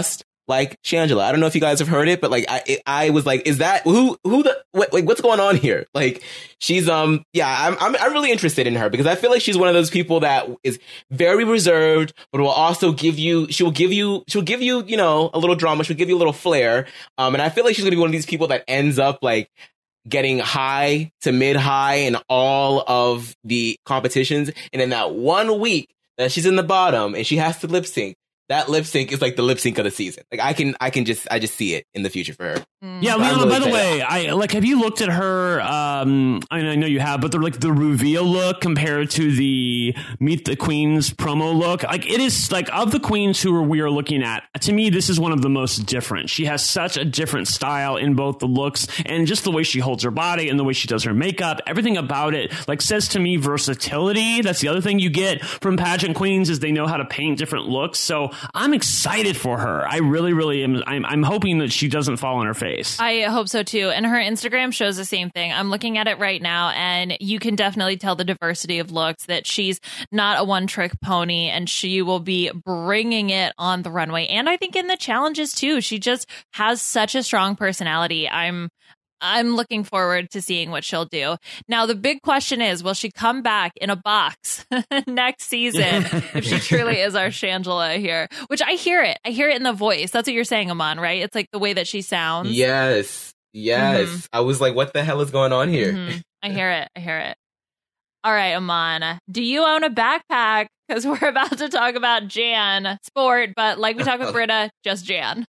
like Shangela. I don't know if you guys have heard it, but like I was like, is that what's going on here? Like she's I'm really interested in her because I feel like she's one of those people that is very reserved, but will also she'll give you a little drama, she'll give you a little flair, and I feel like she's gonna be one of these people that ends up like getting high to mid high in all of the competitions, and in that 1 week that she's in the bottom and she has to lip sync. That lip sync is like the lip sync of the season. Like I just see it in the future for her. Yeah, Liana, really by the way, have you looked at her? I know you have, but they're like the reveal look compared to the Meet the Queens promo look. Like it is like of the queens we are looking at. To me, this is one of the most different. She has such a different style in both the looks and just the way she holds her body and the way she does her makeup. Everything about it like says to me versatility. That's the other thing you get from pageant queens is they know how to paint different looks. So I'm excited for her. I really, really am. I'm hoping that she doesn't fall on her face. I hope so too. And her Instagram shows the same thing. I'm looking at it right now, and you can definitely tell the diversity of looks, that she's not a one-trick pony, and she will be bringing it on the runway. And I think in the challenges too. She just has such a strong personality. I'm looking forward to seeing what she'll do. Now, the big question is, will she come back in a box next season if she truly is our Shangela here? Which I hear it. I hear it in the voice. That's what you're saying, Aman, right? It's like the way that she sounds. Yes. Mm-hmm. I was like, what the hell is going on here? Mm-hmm. I hear it. All right, Aman, do you own a backpack? Because we're about to talk about Jan sport, but like we talked with Britta, just Jan.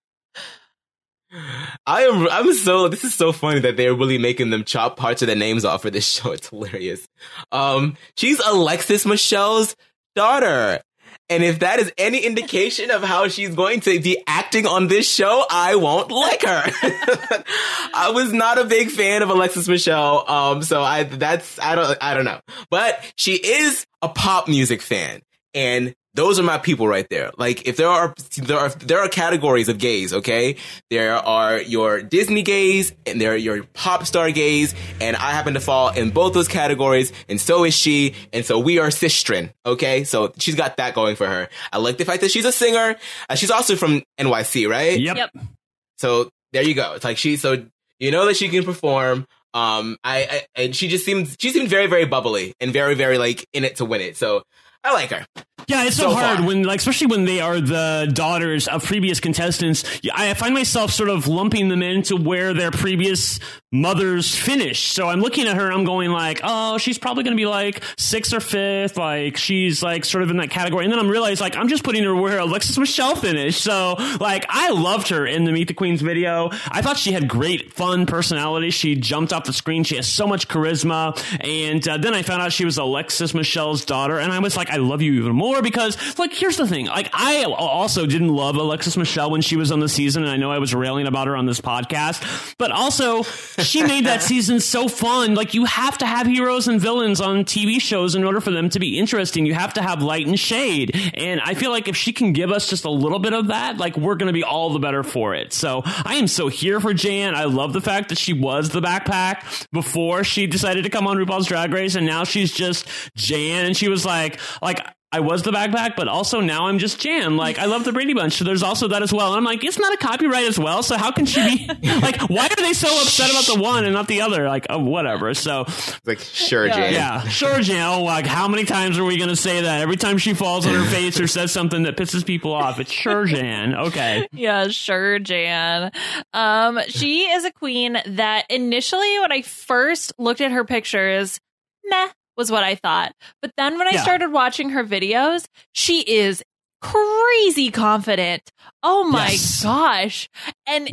This is so funny that they're really making them chop parts of their names off for this show. It's hilarious. She's Alexis Michelle's daughter. And if that is any indication of how she's going to be acting on this show, I won't like her. I was not a big fan of Alexis Michelle. So I don't know, but she is a pop music fan, and those are my people right there. Like, if there are categories of gays, okay? There are your Disney gays and there are your pop star gays, and I happen to fall in both those categories, and so is she, and so we are sistren, okay? So she's got that going for her. I like the fact that she's a singer. She's also from NYC, right? Yep. So there you go. It's like so you know that she can perform. And she seemed very, very bubbly and very, very like in it to win it. So I like her. Yeah, it's so hard when, like, especially when they are the daughters of previous contestants. I find myself sort of lumping them into where their previous mothers finished. So I'm looking at her and I'm going like, oh, she's probably going to be like 6th or 5th. Like, she's like sort of in that category. And then I'm realized like I'm just putting her where Alexis Michelle finished. So like I loved her in the Meet the Queens video. I thought she had great, fun personality. She jumped off the screen. She has so much charisma. And then I found out she was Alexis Michelle's daughter. And I was like, I love you even more because, like, here's the thing. Like, I also didn't love Alexis Michelle when she was on the season, and I know I was railing about her on this podcast, but also she made that season so fun. Like, you have to have heroes and villains on TV shows in order for them to be interesting. You have to have light and shade, and I feel like if she can give us just a little bit of that, like, we're going to be all the better for it. So I am so here for Jan. I love the fact that she was the backpack before she decided to come on RuPaul's Drag Race, and now she's just Jan, and she was like I was the backpack, but also now I'm just Jan. Like, I love the Brady Bunch, so there's also that as well. And I'm like, it's not a copyright as well, so how can she be like, why are they so upset about the one and not the other? Like, oh, whatever. So like, sure, Jan. Yeah, sure, Jan. Oh, like, how many times are we going to say that? Every time she falls on her face or says something that pisses people off, it's sure, Jan. Okay. Yeah, sure, Jan. She is a queen that initially, when I first looked at her pictures, meh, was what I thought. But then when I started watching her videos, she is crazy confident. Oh my gosh. And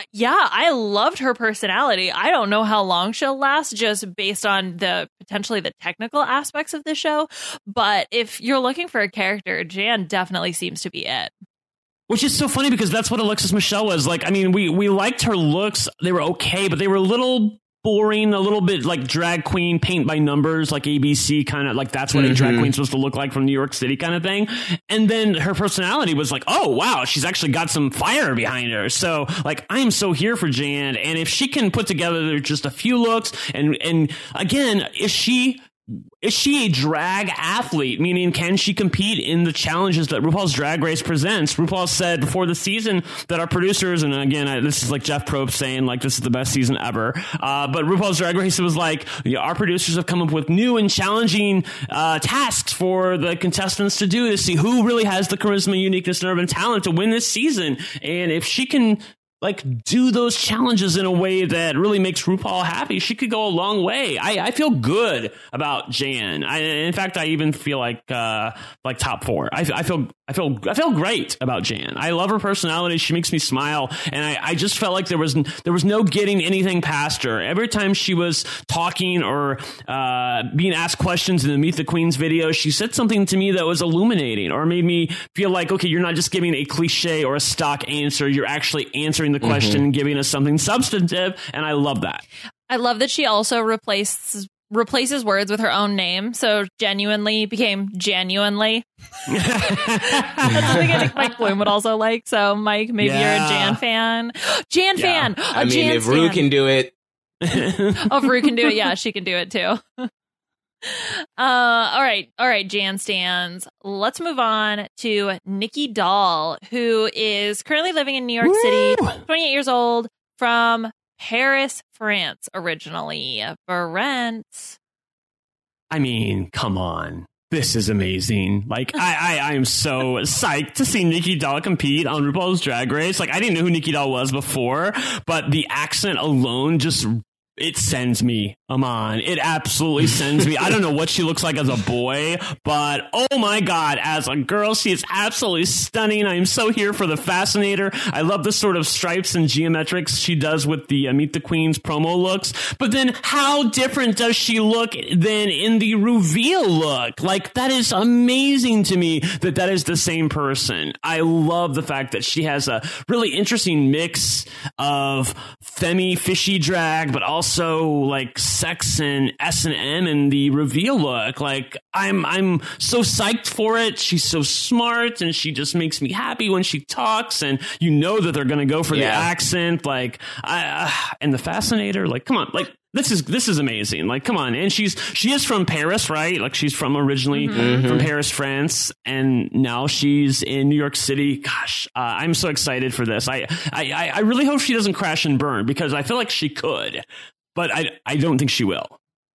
I loved her personality. I don't know how long she'll last just based on potentially the technical aspects of the show. But if you're looking for a character, Jan definitely seems to be it. Which is so funny because that's what Alexis Michelle was. Like, I mean, we liked her looks. They were okay, but they were a little boring, a little bit like drag queen paint by numbers, like ABC kind of like that's what a drag queen's supposed to look like from New York City kind of thing. And then her personality was like, oh wow, she's actually got some fire behind her. So like I am so here for Jan, and if she can put together just a few looks and again, if she is she a drag athlete? Meaning, can she compete in the challenges that RuPaul's Drag Race presents? RuPaul said before the season that our producers, and again, this is like Jeff Probst saying like this is the best season ever. But RuPaul's Drag Race was like, our producers have come up with new and challenging tasks for the contestants to do to see who really has the charisma, uniqueness, and urban talent to win this season. And if she can like do those challenges in a way that really makes RuPaul happy, she could go a long way. I feel good about Jan. In fact, I even feel like top 4. I feel great about Jan. I love her personality. She makes me smile, and I just felt like there was no getting anything past her. Every time she was talking or being asked questions in the Meet the Queens video, she said something to me that was illuminating or made me feel like, okay, you're not just giving a cliche or a stock answer. You're actually answering the question and giving us something substantive, and I love that. I love that she also replaces words with her own name, so genuinely became genuinely. That's something I think Mike Bloom would also like. So Mike, maybe you're a Jan fan. Fan. I mean, if Rue can do it. If Rue can do it, yeah, she can do it too. All right, Jan stands. Let's move on to Nikki Doll, who is currently living in New York City, 28 years old, from Paris, France, originally. Brent. I mean, come on. This is amazing. Like, I am so psyched to see Nikki Doll compete on RuPaul's Drag Race. Like, I didn't know who Nikki Doll was before, but the accent alone just... it sends me, Aman. It absolutely sends me. I don't know what she looks like as a boy, but oh my God, as a girl, she is absolutely stunning. I am so here for the Fascinator. I love the sort of stripes and geometrics she does with the Meet the Queens promo looks. But then how different does she look than in the reveal look? Like, that is amazing to me that is the same person. I love the fact that she has a really interesting mix of femi, fishy drag, but also like sex and S&M in the reveal look. Like, I'm so psyched for it. She's so smart, and she just makes me happy when she talks, and you know that they're going to go for the accent. Like, and the Fascinator, like, come on, like, this is amazing. Like, come on. And she is from Paris, right? Like, she's from originally from Paris, France, and now she's in New York City. Gosh, I'm so excited for this. I really hope she doesn't crash and burn, because I feel like she could, but I don't think she will.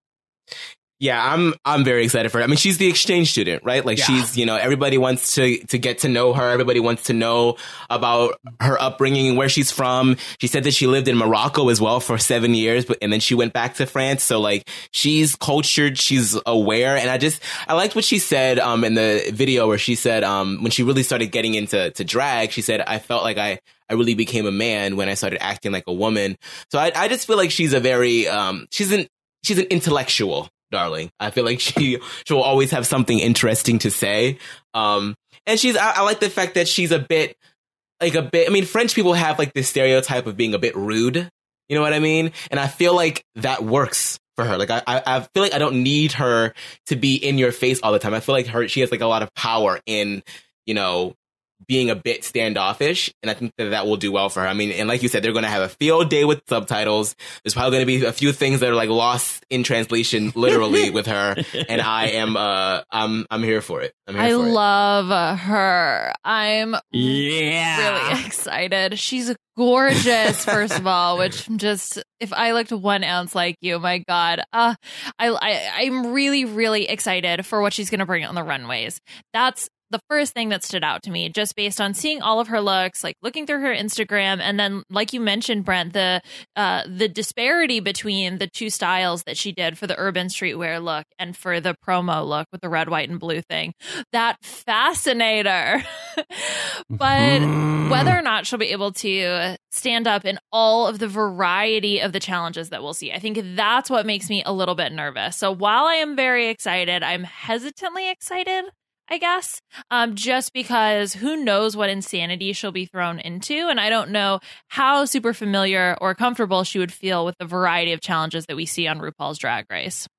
Yeah, I'm very excited for her. I mean, she's the exchange student, right? Like, she's, everybody wants to get to know her. Everybody wants to know about her upbringing and where she's from. She said that she lived in Morocco as well for 7 years, and then she went back to France. So, like, she's cultured, she's aware. And I liked what she said in the video, where she said when she really started getting into drag, she said, I felt like I really became a man when I started acting like a woman. So I just feel like she's a very she's an intellectual, darling. I feel like she'll always have something interesting to say. And I like the fact that she's a bit, I mean, French people have like this stereotype of being a bit rude. You know what I mean? And I feel like that works for her. Like, I feel like I don't need her to be in your face all the time. I feel like she has like a lot of power in, being a bit standoffish, and I think that will do well for her. I mean, and like you said, they're going to have a field day with subtitles. There's probably going to be a few things that are like lost in translation, literally, with her. And I'm here for it. I love her. I'm really excited. She's gorgeous, first of all, which just, if I looked 1 ounce like you, my God, I'm really, really excited for what she's going to bring on the runways. That's the first thing that stood out to me, just based on seeing all of her looks, like looking through her Instagram, and then, like you mentioned, Brent, the disparity between the two styles that she did for the urban streetwear look and for the promo look with the red, white, and blue thing. That Fascinator. But whether or not she'll be able to stand up in all of the variety of the challenges that we'll see, I think that's what makes me a little bit nervous. So while I am very excited, I'm hesitantly excited, I guess, just because who knows what insanity she'll be thrown into. And I don't know how super familiar or comfortable she would feel with the variety of challenges that we see on RuPaul's Drag Race.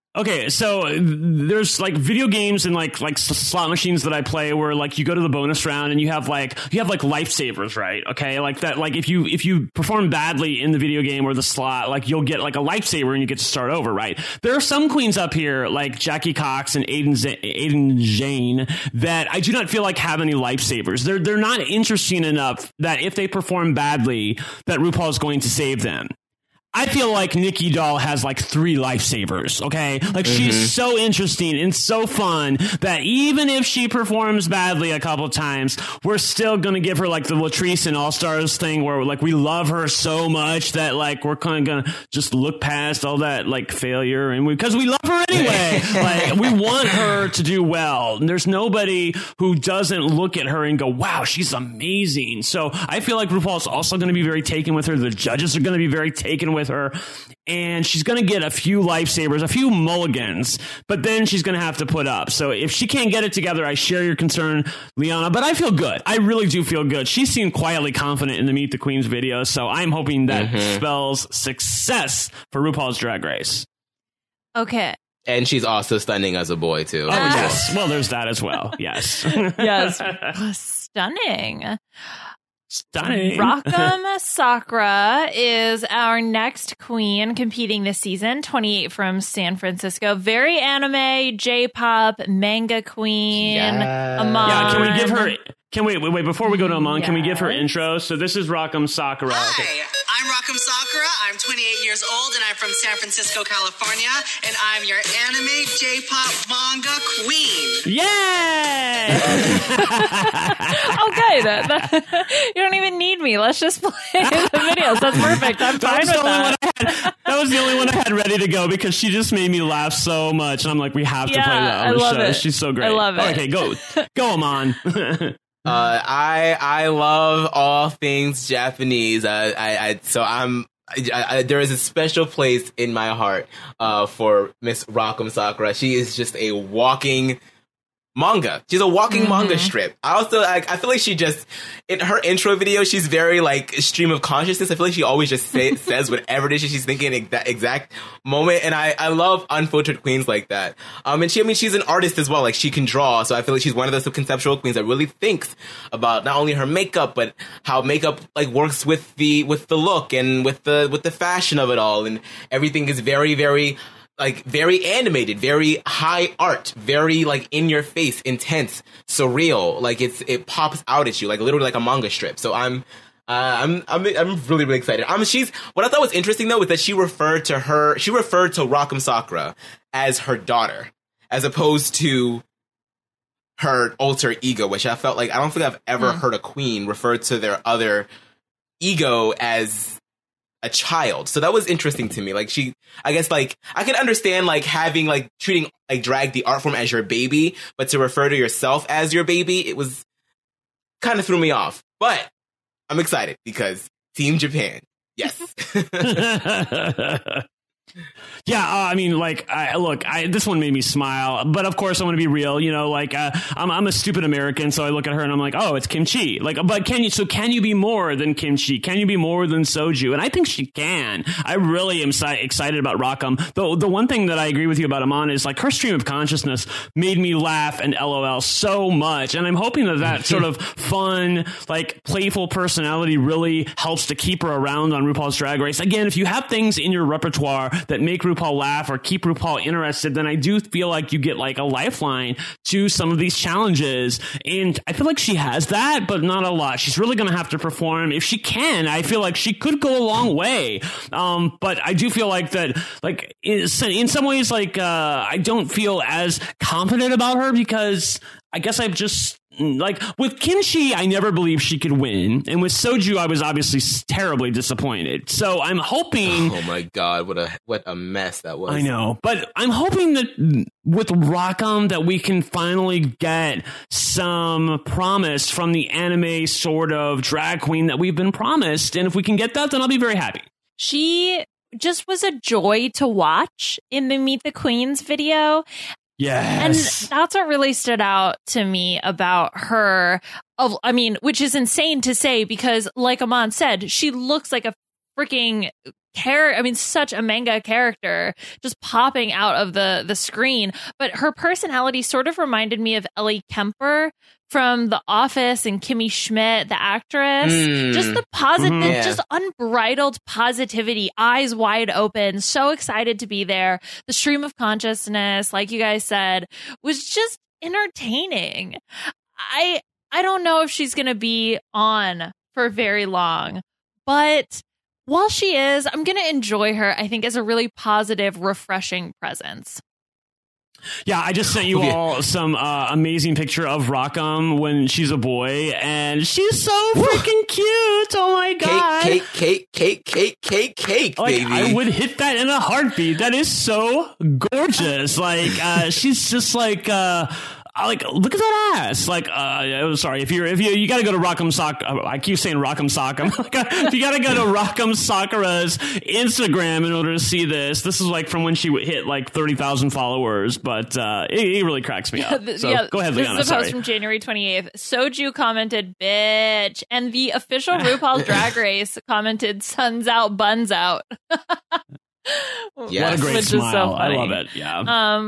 Okay, so there's like video games and like slot machines that I play where like you go to the bonus round and you have like lifesavers, right? Okay, like that. Like if you perform badly in the video game or the slot, like you'll get like a lifesaver and you get to start over, right? There are some queens up here like Jackie Cox and Aiden Jane that I do not feel like have any lifesavers. They're not interesting enough that if they perform badly, that RuPaul is going to save them. I feel like Nikki Doll has like 3 lifesavers, okay? Like she's so interesting and so fun that even if she performs badly a couple times, we're still going to give her like the Latrice and All Stars thing where like we love her so much that like we're kind of going to just look past all that like failure and because we love her anyway. Like we want her to do well. And there's nobody who doesn't look at her and go, wow, she's amazing. So I feel like RuPaul's also going to be very taken with her. The judges are going to be very taken with her, and she's going to get a few lifesavers, a few mulligans, but then she's going to have to put up. So if she can't get it together, I share your concern, Liana, but I feel good. I really do feel good. She seemed quietly confident in the Meet the Queens video, so I'm hoping that spells success for RuPaul's Drag Race. Okay. And she's also stunning as a boy, too. Oh, yes. Well, there's that as well. Yes. Yes. Stunning. Stunning. Rock'em Sakura is our next queen competing this season, 28 from San Francisco. Very anime, J-pop, manga queen. Yes. Amon. Yeah, can we give her... Wait, before we go to Amon, can we give her intro? So this is Rock'em Sakura. Hi, Okay. I'm Rock'em Sakura. I'm 28 years old, and I'm from San Francisco, California, and I'm your anime, J-pop, manga queen. Yay! Okay, you don't even need me. Let's just play the videos. That's perfect. I'm fine with that. That was the only one I had ready to go because she just made me laugh so much. And I'm like, we have to play that on the show. It. She's so great. I love it. Okay, go, Amon. I love all things Japanese. There is a special place in my heart for Miss Rock'em Sakura. She is just a walking manga. She's a walking manga strip. I feel like she just, in her intro video, she's very like stream of consciousness. I feel like she always just says whatever it is she's thinking at that exact moment. And I love unfiltered queens like that. And she's an artist as well. Like she can draw. So I feel like she's one of those conceptual queens that really thinks about not only her makeup, but how makeup like works with the look and with the fashion of it all. And everything is very, very very animated, very high art, very like in your face, intense, surreal. Like it pops out at you, like literally like a manga strip. So I'm really, really excited. What I thought was interesting though, is that she referred to Rock'em Sakura as her daughter, as opposed to her alter ego, which I felt like, I don't think I've ever heard a queen refer to their other ego as a child. So that was interesting to me. Like I guess like I can understand like having like treating like drag the art form as your baby, but to refer to yourself as your baby, it was kind of threw me off. But I'm excited because Team Japan. Yes. Yeah, I mean, like, this one made me smile, but of course I want to be real, you know, like, I'm a stupid American, so I look at her and I'm like, oh, it's kimchi. Like, but can you be more than kimchi? Can you be more than soju? And I think she can. I really am excited about Rock'em. The one thing that I agree with you about Amon is like her stream of consciousness made me laugh and LOL so much. And I'm hoping that sort of fun, like playful personality really helps to keep her around on RuPaul's Drag Race. Again, if you have things in your repertoire that make RuPaul laugh or keep RuPaul interested, then I do feel like you get like a lifeline to some of these challenges. And I feel like she has that, but not a lot. She's really going to have to perform. If she can, I feel like she could go a long way. But I do feel like that, like in some ways, like I don't feel as confident about her because I guess I've just like with Kimchi, I never believed she could win, and with Soju, I was obviously terribly disappointed. So I'm hoping. Oh my god, what a mess that was! I know, but I'm hoping that with Rock'em that we can finally get some promise from the anime sort of drag queen that we've been promised, and if we can get that, then I'll be very happy. She just was a joy to watch in the Meet the Queens video. Yes. And that's what really stood out to me about her. Which is insane to say because, like Amon said, she looks like a freaking such a manga character just popping out of the screen. But her personality sort of reminded me of Ellie Kemper from The Office and Kimmy Schmidt, the actress. Just the positive, just unbridled positivity, eyes wide open, so excited to be there. The stream of consciousness, like you guys said, was just entertaining. I don't know if she's going to be on for very long, but while she is, I'm going to enjoy her, I think, as a really positive, refreshing presence. Yeah, I just sent you all some amazing picture of Rackham when she's a boy, and she's so freaking cute. Oh my god! Cake, like, baby. I would hit that in a heartbeat. That is so gorgeous. Like, she's just like look at that ass. Like, sorry, if you got to go to Rackham Sakura. I keep saying Rackham Sakura. If you got to go to Rackham Sakura's Instagram in order to see this is like from when she hit like 30,000 followers. But it really cracks me up. So go ahead, Liana. This is a post from January 28th. Soju commented, "Bitch," and the official RuPaul's Drag Race commented, "Sun's out, buns out." Yes. What a great smile. So I love it. Yeah.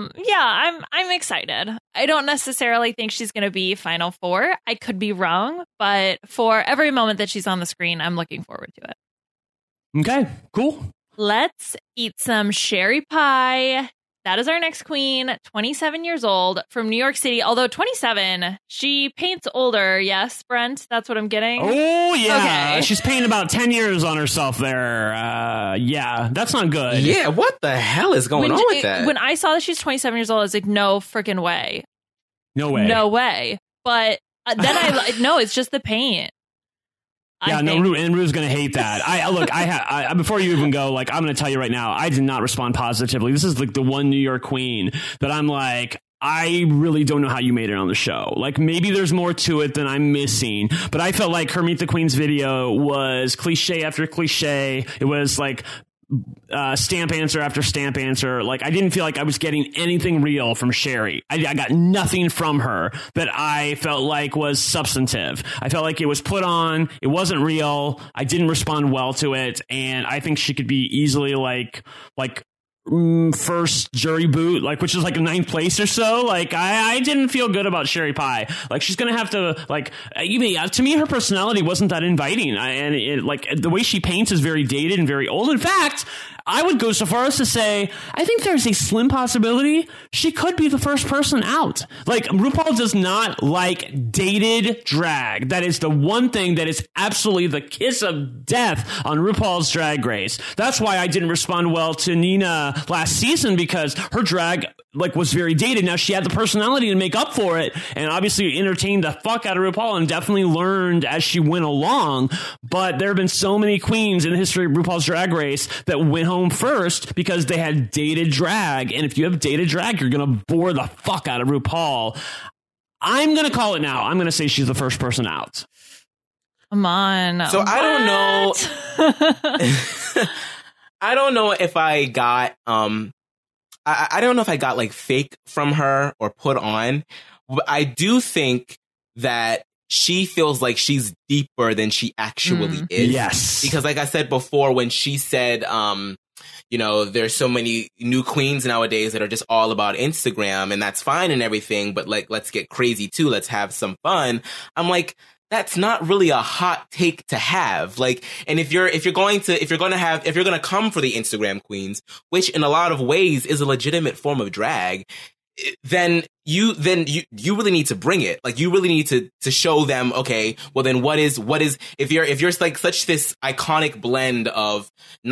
I'm excited. I don't necessarily think she's going to be Final Four. I could be wrong, but for every moment that she's on the screen, I'm looking forward to it. Okay, cool. Let's eat some sherry pie. That is our next queen, 27 years old, from New York City. Although 27, she paints older. Yes, Brent? That's what I'm getting? Oh, yeah. Okay. She's painting about 10 years on herself there. Yeah, that's not good. Yeah, what the hell is going on with that? When I saw that she's 27 years old, I was like, no freaking way. No way. No way. But then no, it's just the paint. Yeah, and Rue's going to hate that. I before you even go, like, I'm going to tell you right now, I did not respond positively. This is like the one New York queen that I'm like, I really don't know how you made it on the show. Like, maybe there's more to it than I'm missing, but I felt like her Meet the Queens video was cliche after cliche. It was like stamp answer after stamp answer. Like, I didn't feel like I was getting anything real from Sherry. I got nothing from her that I felt like was substantive. I felt like it was put on. It wasn't real. I didn't respond well to it. And I think she could be easily like first jury boot, like, which is like a 9th place or so. Like, I didn't feel good about Sherry Pie. Like, she's gonna have to, like, even to me, her personality wasn't that inviting, and it, like, the way she paints is very dated and very old. In fact, I would go so far as to say, I think there's a slim possibility she could be the first person out. Like, RuPaul does not like dated drag. That is the one thing that is absolutely the kiss of death on RuPaul's Drag Race. That's why I didn't respond well to Nina last season, because her drag, like, was very dated. Now, she had the personality to make up for it, and obviously entertained the fuck out of RuPaul and definitely learned as she went along. But there have been so many queens in the history of RuPaul's Drag Race that went home first because they had dated drag. And if you have dated drag, you're going to bore the fuck out of RuPaul. I'm going to call it now. I'm going to say she's the first person out. Come on. So I don't know. I don't know if I got, I don't know if I got like fake from her or put on, but I do think that she feels like she's deeper than she actually is. Yes. Because like I said before, when she said, you know, there's so many new queens nowadays that are just all about Instagram, and that's fine and everything, but like, let's get crazy too. Let's have some fun. I'm like, that's not really a hot take to have. Like, and if you're going to come for the Instagram queens, which in a lot of ways is a legitimate form of drag, then you really need to bring it. Like, you really need to show them, okay, well then what is, if you're like such this iconic blend of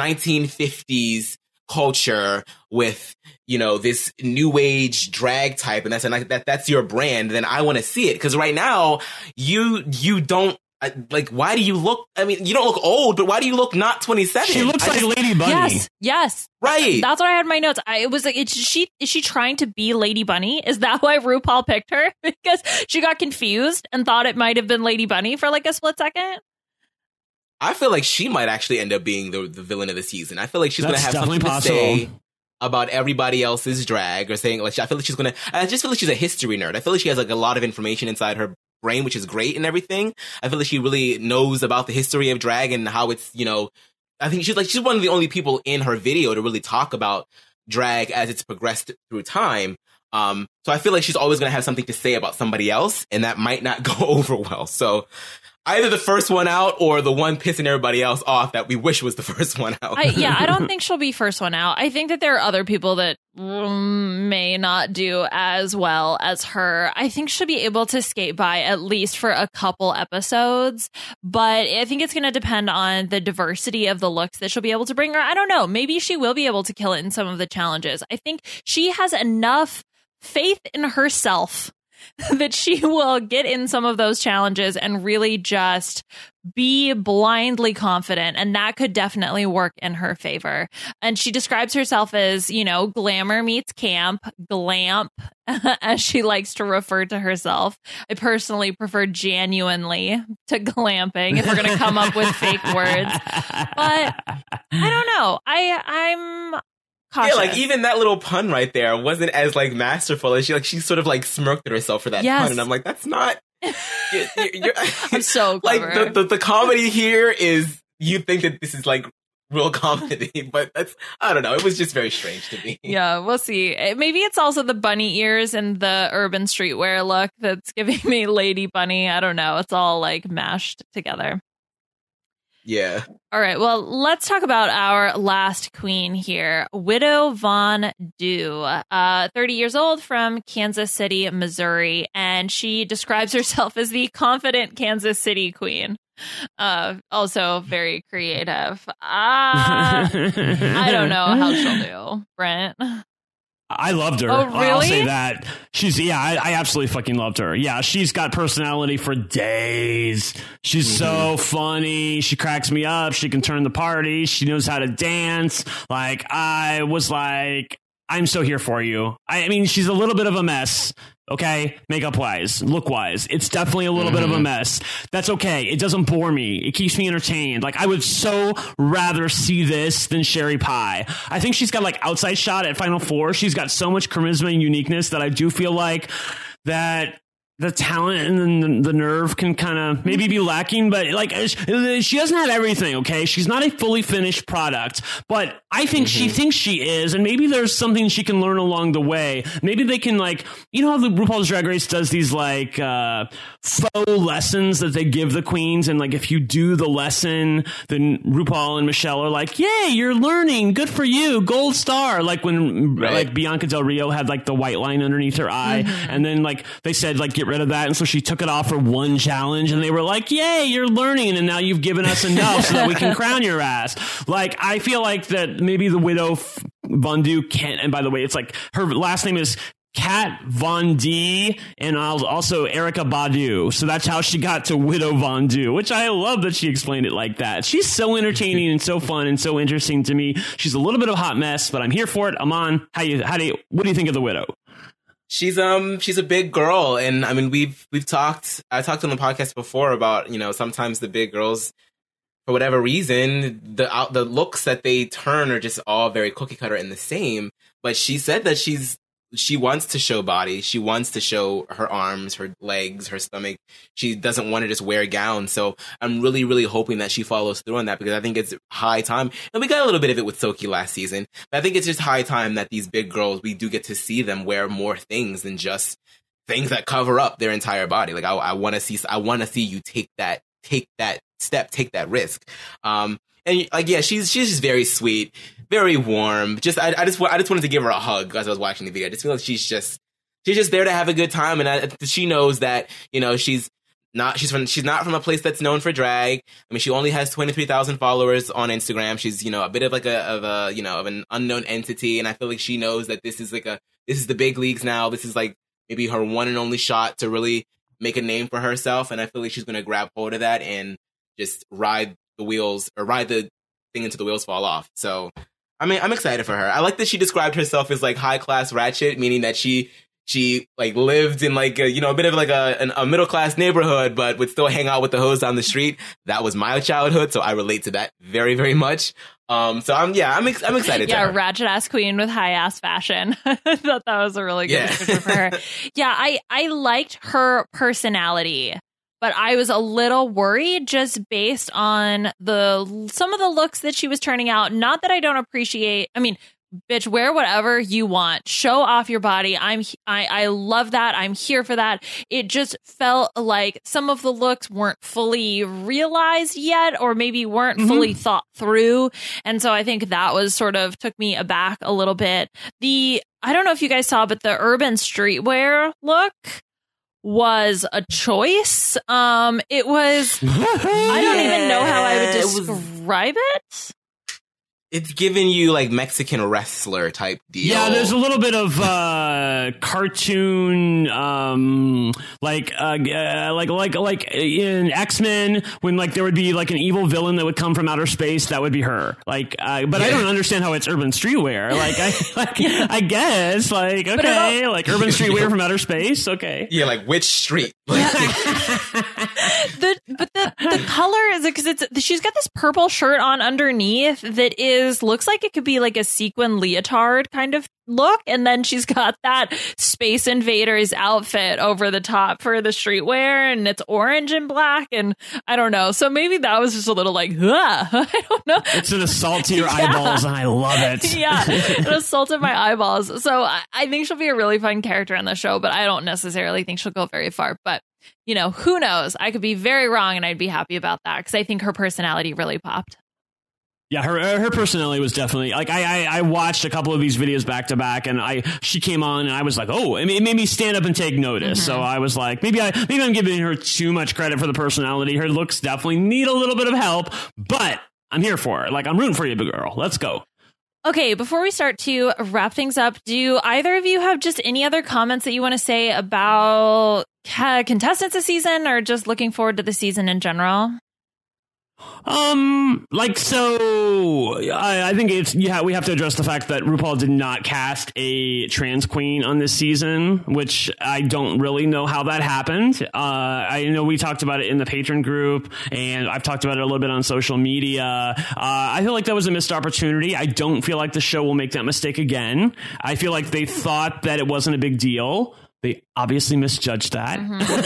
1950s culture with, you know, this new age drag type, and that's your brand, then I want to see it. Because right now you don't, like, why do you look, I mean, you don't look old, but why do you look not 27? She looks like Lady Bunny. Yes. Right. That's what I had in my notes. It was like, is she trying to be Lady Bunny? Is that why RuPaul picked her? Because she got confused and thought it might have been Lady Bunny for like a split second? I feel like she might actually end up being the villain of the season. I feel like she's going to have something possible to say about everybody else's drag, or saying, like, I feel like she's going to, I just feel like she's a history nerd. I feel like she has like a lot of information inside her brain, which is great and everything. I feel like she really knows about the history of drag and how it's, you know, I think she's one of the only people in her video to really talk about drag as it's progressed through time. So I feel like she's always going to have something to say about somebody else, and that might not go over well. So either the first one out or the one pissing everybody else off that we wish was the first one out. I don't think she'll be first one out. I think that there are other people that may not do as well as her. I think she'll be able to skate by at least for a couple episodes, but I think it's going to depend on the diversity of the looks that she'll be able to bring. Or I don't know, maybe she will be able to kill it in some of the challenges. I think she has enough faith in herself that she will get in some of those challenges and really just be blindly confident. And that could definitely work in her favor. And she describes herself as, you know, glamour meets camp, glamp, as she likes to refer to herself. I personally prefer genuinely to glamping if we're going to come up with fake words. But I don't know. I'm cautious. Yeah, like even that little pun right there wasn't as like masterful as she sort of like smirked at herself for that pun, and I'm like, that's not. You're I'm so clever. Like the comedy here is you think that this is like real comedy, but that's, I don't know. It was just very strange to me. Yeah, we'll see. Maybe it's also the bunny ears and the urban streetwear look that's giving me Lady Bunny. I don't know. It's all like mashed together. Yeah. All right. Well, let's talk about our last queen here, Widow Von Du, 30 years old from Kansas City, Missouri. And she describes herself as the confident Kansas City queen. Also very creative. I don't know how she'll do, Brent. I loved her. Oh, really? I'll say that. I absolutely fucking loved her. Yeah, she's got personality for days. She's so funny. She cracks me up. She can turn the party. She knows how to dance. Like, I was like, I'm so here for you. I mean, she's a little bit of a mess. Okay, makeup wise, look wise, it's definitely a little bit of a mess. That's okay. It doesn't bore me. It keeps me entertained. Like, I would so rather see this than Sherry Pie. I think she's got like outside shot at Final Four. She's got so much charisma and uniqueness that I do feel like that the talent and the nerve can kind of maybe be lacking, but like she doesn't have everything. Okay, she's not a fully finished product, but I think she thinks she is, and maybe there's something she can learn along the way. Maybe they can, like, you know how the RuPaul's Drag Race does these like faux lessons that they give the queens, and like if you do the lesson, then RuPaul and Michelle are like, "Yay, you're learning! Good for you! Gold star!" Like when like Bianca Del Rio had like the white line underneath her eye, and then like they said like get rid of that, and so she took it off for one challenge, and they were like, "Yay, you're learning, and now you've given us enough so that we can crown your ass." Like, I feel like that maybe the Widow Von Du can't. And by the way, it's like her last name is Kat Von D, and also Erica Badu. So that's how she got to Widow Von Du, which I love that she explained it like that. She's so entertaining and so fun and so interesting to me. She's a little bit of a hot mess, but I'm here for it. Aman, what do you think of the Widow? She's a big girl, and I mean I talked on the podcast before about, you know, sometimes the big girls, for whatever reason, the looks that they turn are just all very cookie cutter and the same. But she said that she wants to show body. She wants to show her arms, her legs, her stomach. She doesn't want to just wear gowns. So I'm really, really hoping that she follows through on that, because I think it's high time. And we got a little bit of it with Soki last season, but I think it's just high time that these big girls, we do get to see them wear more things than just things that cover up their entire body. Like, I want to see you take that step, take that risk. And like, yeah, she's just very sweet, very warm. I just wanted to give her a hug as I was watching the video. I just feel like she's just there to have a good time, and she knows that, you know, she's not from a place that's known for drag. I mean, she only has 23,000 followers on Instagram. She's, you know, a bit of an unknown entity, and I feel like she knows that this is the big leagues now. This is like maybe her one and only shot to really make a name for herself, and I feel like she's going to grab hold of that and just ride the thing until the wheels fall off. So, I mean, I'm excited for her. I like that she described herself as like high class ratchet, meaning that she like lived in like a bit of like a middle class neighborhood, but would still hang out with the hoes down the street. That was my childhood, so I relate to that very, very much. So I'm excited. Yeah, ratchet ass queen with high ass fashion. I thought that was a really good description for her. Yeah, I liked her personality but I was a little worried just based on some of the looks that she was turning out. Not that I don't appreciate. I mean, bitch, wear whatever you want. Show off your body. I love that. I'm here for that. It just felt like some of the looks weren't fully realized yet, or maybe weren't fully thought through. And so I think that was sort of took me aback a little bit. I don't know if you guys saw, but the urban streetwear look was a choice. It was, I don't even know how I would describe it. It's giving you like Mexican wrestler type deal. Yeah, there's a little bit of cartoon, like in X-Men when like there would be like an evil villain that would come from outer space. That would be her. Like, but I don't understand how it's urban streetwear. I guess like okay, like urban streetwear from outer space. Okay, yeah, like which street? The color is because she's got this purple shirt on underneath that looks like it could be like a sequin leotard kind of look, and then she's got that Space Invaders outfit over the top for the streetwear, and it's orange and black, and I don't know. So maybe that was just a little like, I don't know. It's an assault to your eyeballs, and I love it. Yeah, an assault to my eyeballs. So I think she'll be a really fun character on the show, but I don't necessarily think she'll go very far. But you know, who knows? I could be very wrong, and I'd be happy about that because I think her personality really popped. Yeah, her personality was definitely like I watched a couple of these videos back to back, and she came on, and I was like, oh, it made me stand up and take notice. So I was like, maybe I'm giving her too much credit for the personality. Her looks definitely need a little bit of help, but I'm here for it. Like, I'm rooting for you, big girl. Let's go. Okay, before we start to wrap things up, do either of you have just any other comments that you want to say about contestants this season, or just looking forward to the season in general? I think we have to address the fact that RuPaul did not cast a trans queen on this season, which I don't really know how that happened. I know we talked about it in the patron group, and I've talked about it a little bit on social media. I feel like that was a missed opportunity. I don't feel like the show will make that mistake again. I feel like they thought that it wasn't a big deal. They obviously misjudged that.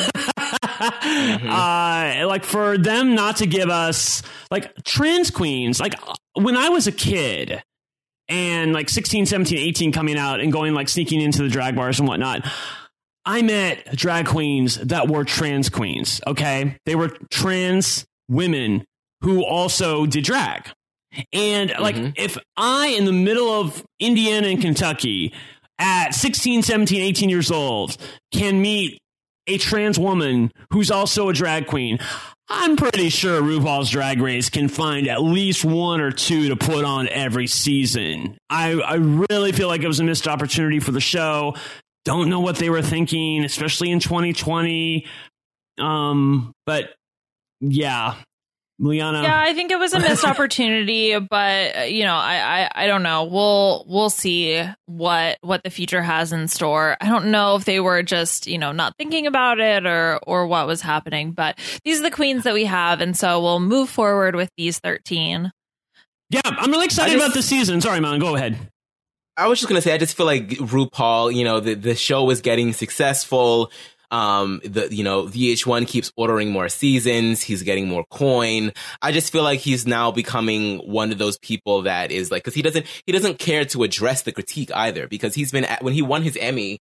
Like for them not to give us like trans queens, like when I was a kid and like 16, 17, 18 coming out and going like sneaking into the drag bars and whatnot, I met drag queens that were trans queens. Okay. They were trans women who also did drag. And like if I, in the middle of Indiana and Kentucky at 16, 17, 18 years old, can meet a trans woman who's also a drag queen, I'm pretty sure RuPaul's Drag Race can find at least one or two to put on every season. I really feel like it was a missed opportunity for the show. Don't know what they were thinking, especially in 2020. But yeah. Liana. Yeah, I think it was a missed opportunity, but you know, I don't know. We'll see what the future has in store. I don't know if they were just, you know, not thinking about it or what was happening, but these are the queens that we have, and so we'll move forward with these 13. Yeah, I'm really excited about this season. Sorry, man, go ahead. I was just gonna say, I just feel like RuPaul, you know, the show is getting successful. VH1 keeps ordering more seasons. He's getting more coin. I just feel like he's now becoming one of those people that is like, cause he doesn't care to address the critique either, because he's been, when he won his Emmy,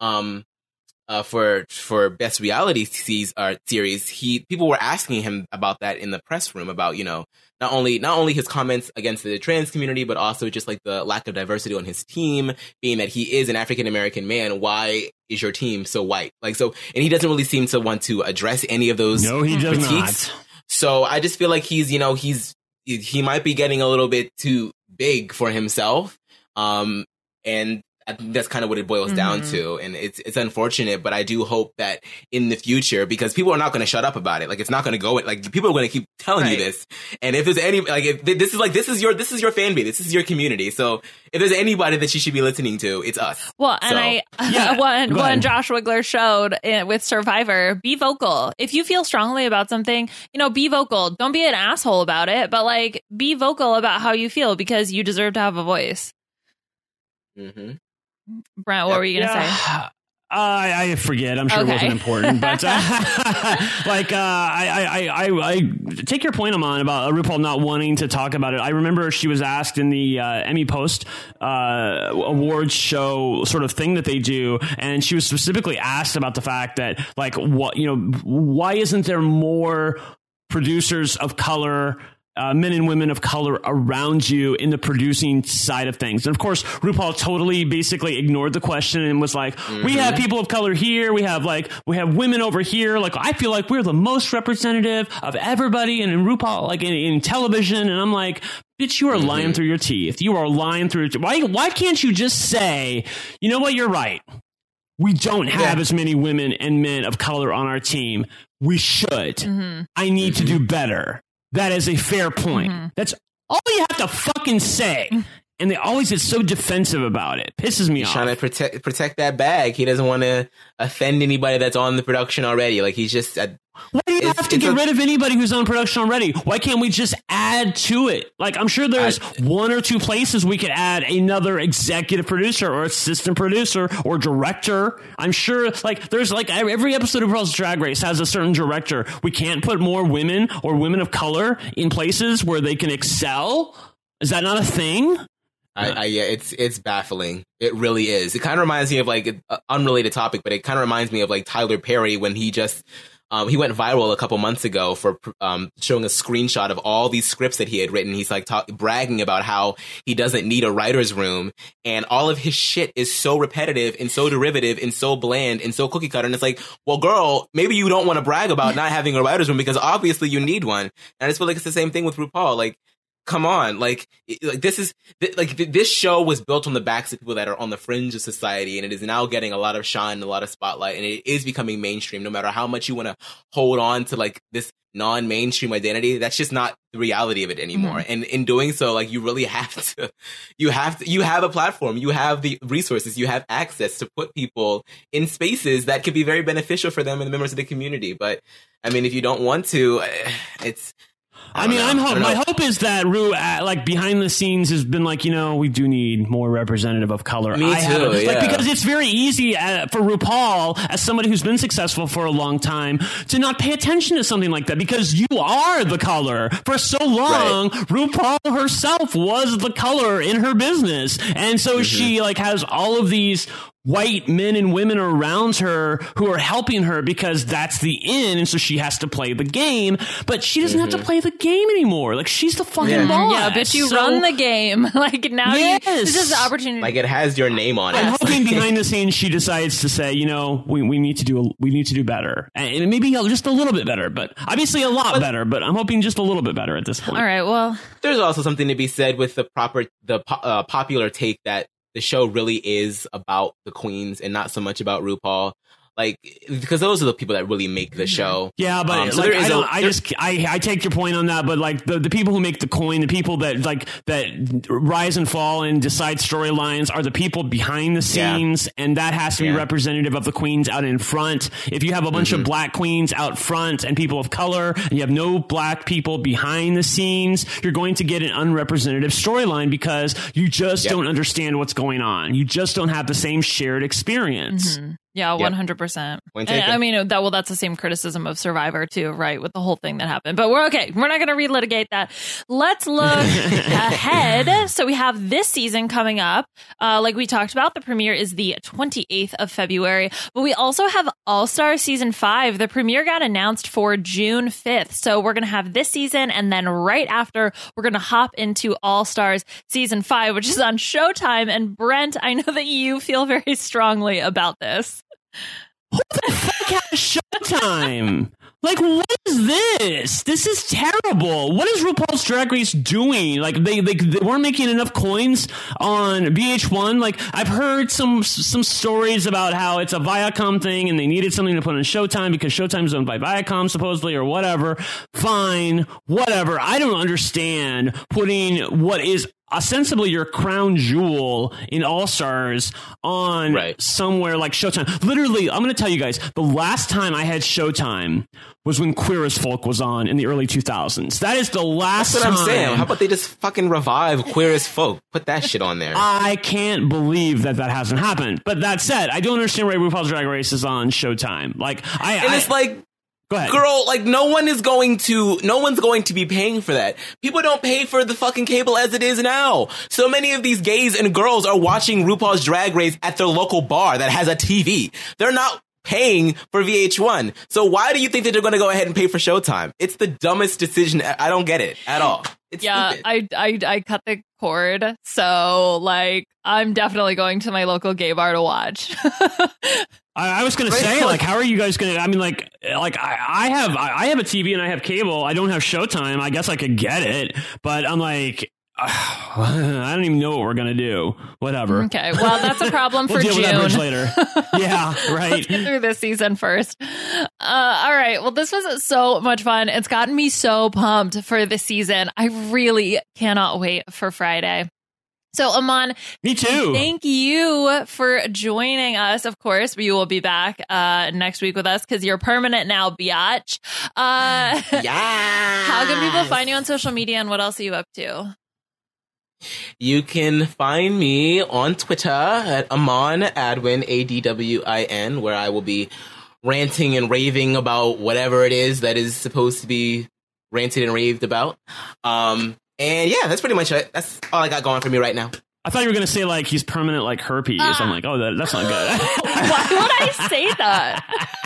for best reality series, people were asking him about that in the press room about, you know, not only his comments against the trans community, but also just like the lack of diversity on his team, being that he is an African American man. Why is your team so white? Like, so, and he doesn't really seem to want to address any of those critiques. Not. So I just feel like he might be getting a little bit too big for himself. And I think that's kind of what it boils down to. And it's unfortunate, but I do hope that in the future, because people are not going to shut up about it. Like, it's not going to go, like, people are going to keep telling you this. And if there's any, like, if this is your fan base, this is your community. So if there's anybody that you should be listening to, it's us. Well, and when Josh Wigler showed with Survivor, be vocal. If you feel strongly about something, you know, be vocal. Don't be an asshole about it, but like, be vocal about how you feel, because you deserve to have a voice. Brent, what were you going to say? I forget. I'm sure it wasn't important, but I take your point, Aman, about RuPaul not wanting to talk about it. I remember she was asked in the Emmy Post awards show sort of thing that they do, and she was specifically asked about the fact that, like, why isn't there more producers of color, men and women of color around you in the producing side of things? And of course, RuPaul totally basically ignored the question and was like, we have people of color here. We have women over here. Like, I feel like we're the most representative of everybody. And in RuPaul, like in television. And I'm like, bitch, you are lying through your teeth. You are lying through. Why can't you just say, you know what? You're right. We don't have as many women and men of color on our team. We should. I need to do better. That is a fair point. That's all you have to fucking say. And they always get so defensive about it. Pisses me off. Trying to protect that bag. He doesn't want to offend anybody that's on the production already. Like, he's just... Why do you have to get rid of anybody who's on production already? Why can't we just add to it? Like, I'm sure there's one or two places we could add another executive producer or assistant producer or director. I'm sure, like, there's like every episode of RuPaul's Drag Race has a certain director. We can't put more women or women of color in places where they can excel. Is that not a thing? Yeah, it's baffling. It really is. It kind of reminds me of, like, an unrelated topic, but it kind of reminds me of, like, Tyler Perry when he just... he went viral a couple months ago for showing a screenshot of all these scripts that he had written. He's like bragging about how he doesn't need a writer's room, and all of his shit is so repetitive and so derivative and so bland and so cookie cutter. And it's like, well, girl, maybe you don't want to brag about not having a writer's room because obviously you need one. And I just feel like it's the same thing with RuPaul. Like, come on, this show was built on the backs of people that are on the fringe of society, and it is now getting a lot of shine and a lot of spotlight, and it is becoming mainstream. No matter how much you want to hold on to, like, this non-mainstream identity, that's just not the reality of it anymore. And in doing so, like, you really have to, you have a platform, you have the resources, you have access to put people in spaces that could be very beneficial for them and the members of the community. But I mean, if you don't want to, it's... my hope is that Ru, like, behind the scenes has been like, we do need more representative of color. Me too, because it's very easy for RuPaul, as somebody who's been successful for a long time, to not pay attention to something like that because you are the color. For so long, RuPaul herself was the color in her business. And so she, like, has all of these white men and women around her who are helping her because that's the in, and so she has to play the game, but she doesn't have to play the game anymore. Like, she's the fucking boss. Yeah, but you run the game. Like, now this is the opportunity. Like, it has your name on it. I'm hoping behind the scenes she decides to say, we need to do better, and maybe just a little bit better, but obviously a lot better. But I'm hoping just a little bit better at this point. All right. Well, there's also something to be said with the popular take that the show really is about the queens and not so much about RuPaul. Like, because those are the people that really make the show. Yeah, but so I take your point on that. But, like, the people who make the coin, the people that rise and fall and decide storylines are the people behind the scenes, and that has to be representative of the queens out in front. If you have a bunch of black queens out front and people of color, and you have no black people behind the scenes, you're going to get an unrepresentative storyline because you just don't understand what's going on. You just don't have the same shared experience. Yeah, 100%. And, I mean, that's the same criticism of Survivor too, right? With the whole thing that happened. But we're okay. We're not going to relitigate that. Let's look ahead. So we have this season coming up. Like we talked about, the premiere is the 28th of February. But we also have All-Star Season 5. The premiere got announced for June 5th. So we're going to have this season, and then right after, we're going to hop into All-Stars Season 5, which is on Showtime. And Brent, I know that you feel very strongly about this. Who the fuck has Showtime? Like, what is this? This is terrible. What is RuPaul's Drag Race doing? Like, they weren't making enough coins on VH1. Like, I've heard some stories about how it's a Viacom thing and they needed something to put on Showtime because Showtime's owned by Viacom, supposedly, or whatever. Fine, whatever. I don't understand putting what is ostensibly your crown jewel in All Stars on somewhere like Showtime. Literally, I'm going to tell you guys, the last time I had Showtime was when Queer as Folk was on in the early 2000s. That is the last time. That's what I'm saying. How about they just fucking revive Queer as Folk? Put that shit on there. I can't believe that hasn't happened. But that said, I don't understand why RuPaul's Drag Race is on Showtime. Like, it's like, go ahead. Girl, like no one's going to be paying for that. People don't pay for the fucking cable as it is now. So many of these gays and girls are watching RuPaul's Drag Race at their local bar that has a TV. They're not paying for VH1. So why do you think that they're going to go ahead and pay for Showtime? It's the dumbest decision. I don't get it at all. It's stupid. I cut the cord. So like, I'm definitely going to my local gay bar to watch. I was going to say, like, how are you guys going to, I mean, like I have a TV and I have cable. I don't have Showtime. I guess I could get it, but I'm like, I don't even know what we're going to do. Whatever. Okay. Well, that's a problem for we'll deal June. With that bridge later. Yeah, right. Let's get through this season first. All right. Well, this was so much fun. It's gotten me so pumped for this season. I really cannot wait for Friday. So, Aman, me too. Thank you for joining us. Of course, you will be back next week with us because you're permanent now, biatch. Yeah. How can people find you on social media and what else are you up to? You can find me on Twitter at Aman Adwin, ADWIN, where I will be ranting and raving about whatever it is that is supposed to be ranted and raved about. And yeah, that's pretty much it. That's all I got going for me right now. I thought you were going to say, like, he's permanent like herpes. I'm like, oh, that's not good. Why would I say that?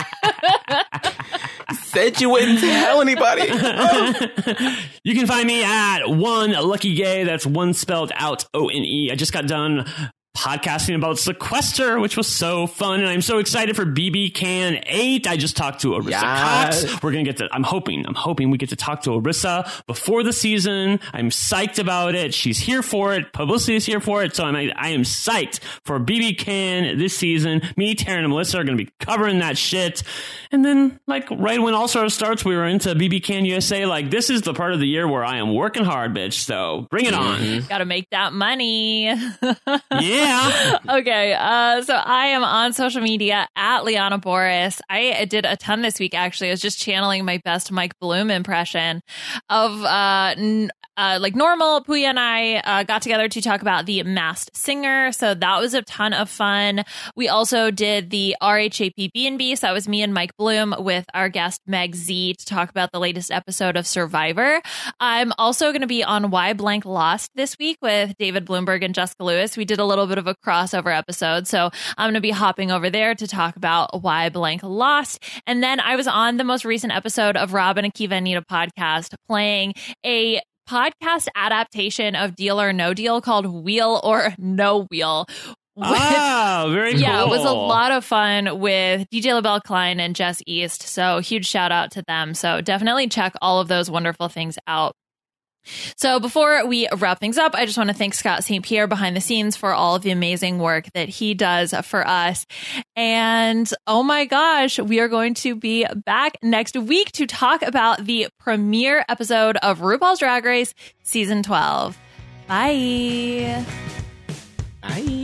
Said you wouldn't tell anybody. You can find me at One Lucky Gay. That's one spelled out ONE. I just got done podcasting about Sequester, which was so fun, and I'm so excited for BB Can 8. I just talked to Arissa Cox. We're gonna get to. I'm hoping we get to talk to Arissa before the season. I'm psyched about it. She's here for it. Publicity is here for it. So I am psyched for BB Can this season. Me, Taryn, and Melissa are gonna be covering that shit. And then, like, right when All Stars starts, we were into BB Can USA. Like, this is the part of the year where I am working hard, bitch. So bring it on. Gotta make that money. Yeah. Okay. So I am on social media at Liana Boris. I did a ton this week, actually. I was just channeling my best Mike Bloom impression of like normal. Puya and I got together to talk about The Masked Singer. So that was a ton of fun. We also did the RHAP B&B. So that was me and Mike Bloom with our guest Meg Z to talk about the latest episode of Survivor. I'm also going to be on Why Blank Lost this week with David Bloomberg and Jessica Lewis. We did a little bit of a crossover episode. So I'm going to be hopping over there to talk about Why Blank Lost. And then I was on the most recent episode of Rob and Akiva Anita podcast playing a podcast adaptation of Deal or No Deal called Wheel or No Wheel. Very cool. Yeah, it was a lot of fun with DJ LaBelle Klein and Jess East. So huge shout out to them. So definitely check all of those wonderful things out. So before we wrap things up, I just want to thank Scott St. Pierre behind the scenes for all of the amazing work that he does for us. And oh my gosh, we are going to be back next week to talk about the premiere episode of RuPaul's Drag Race Season 12. Bye. Bye.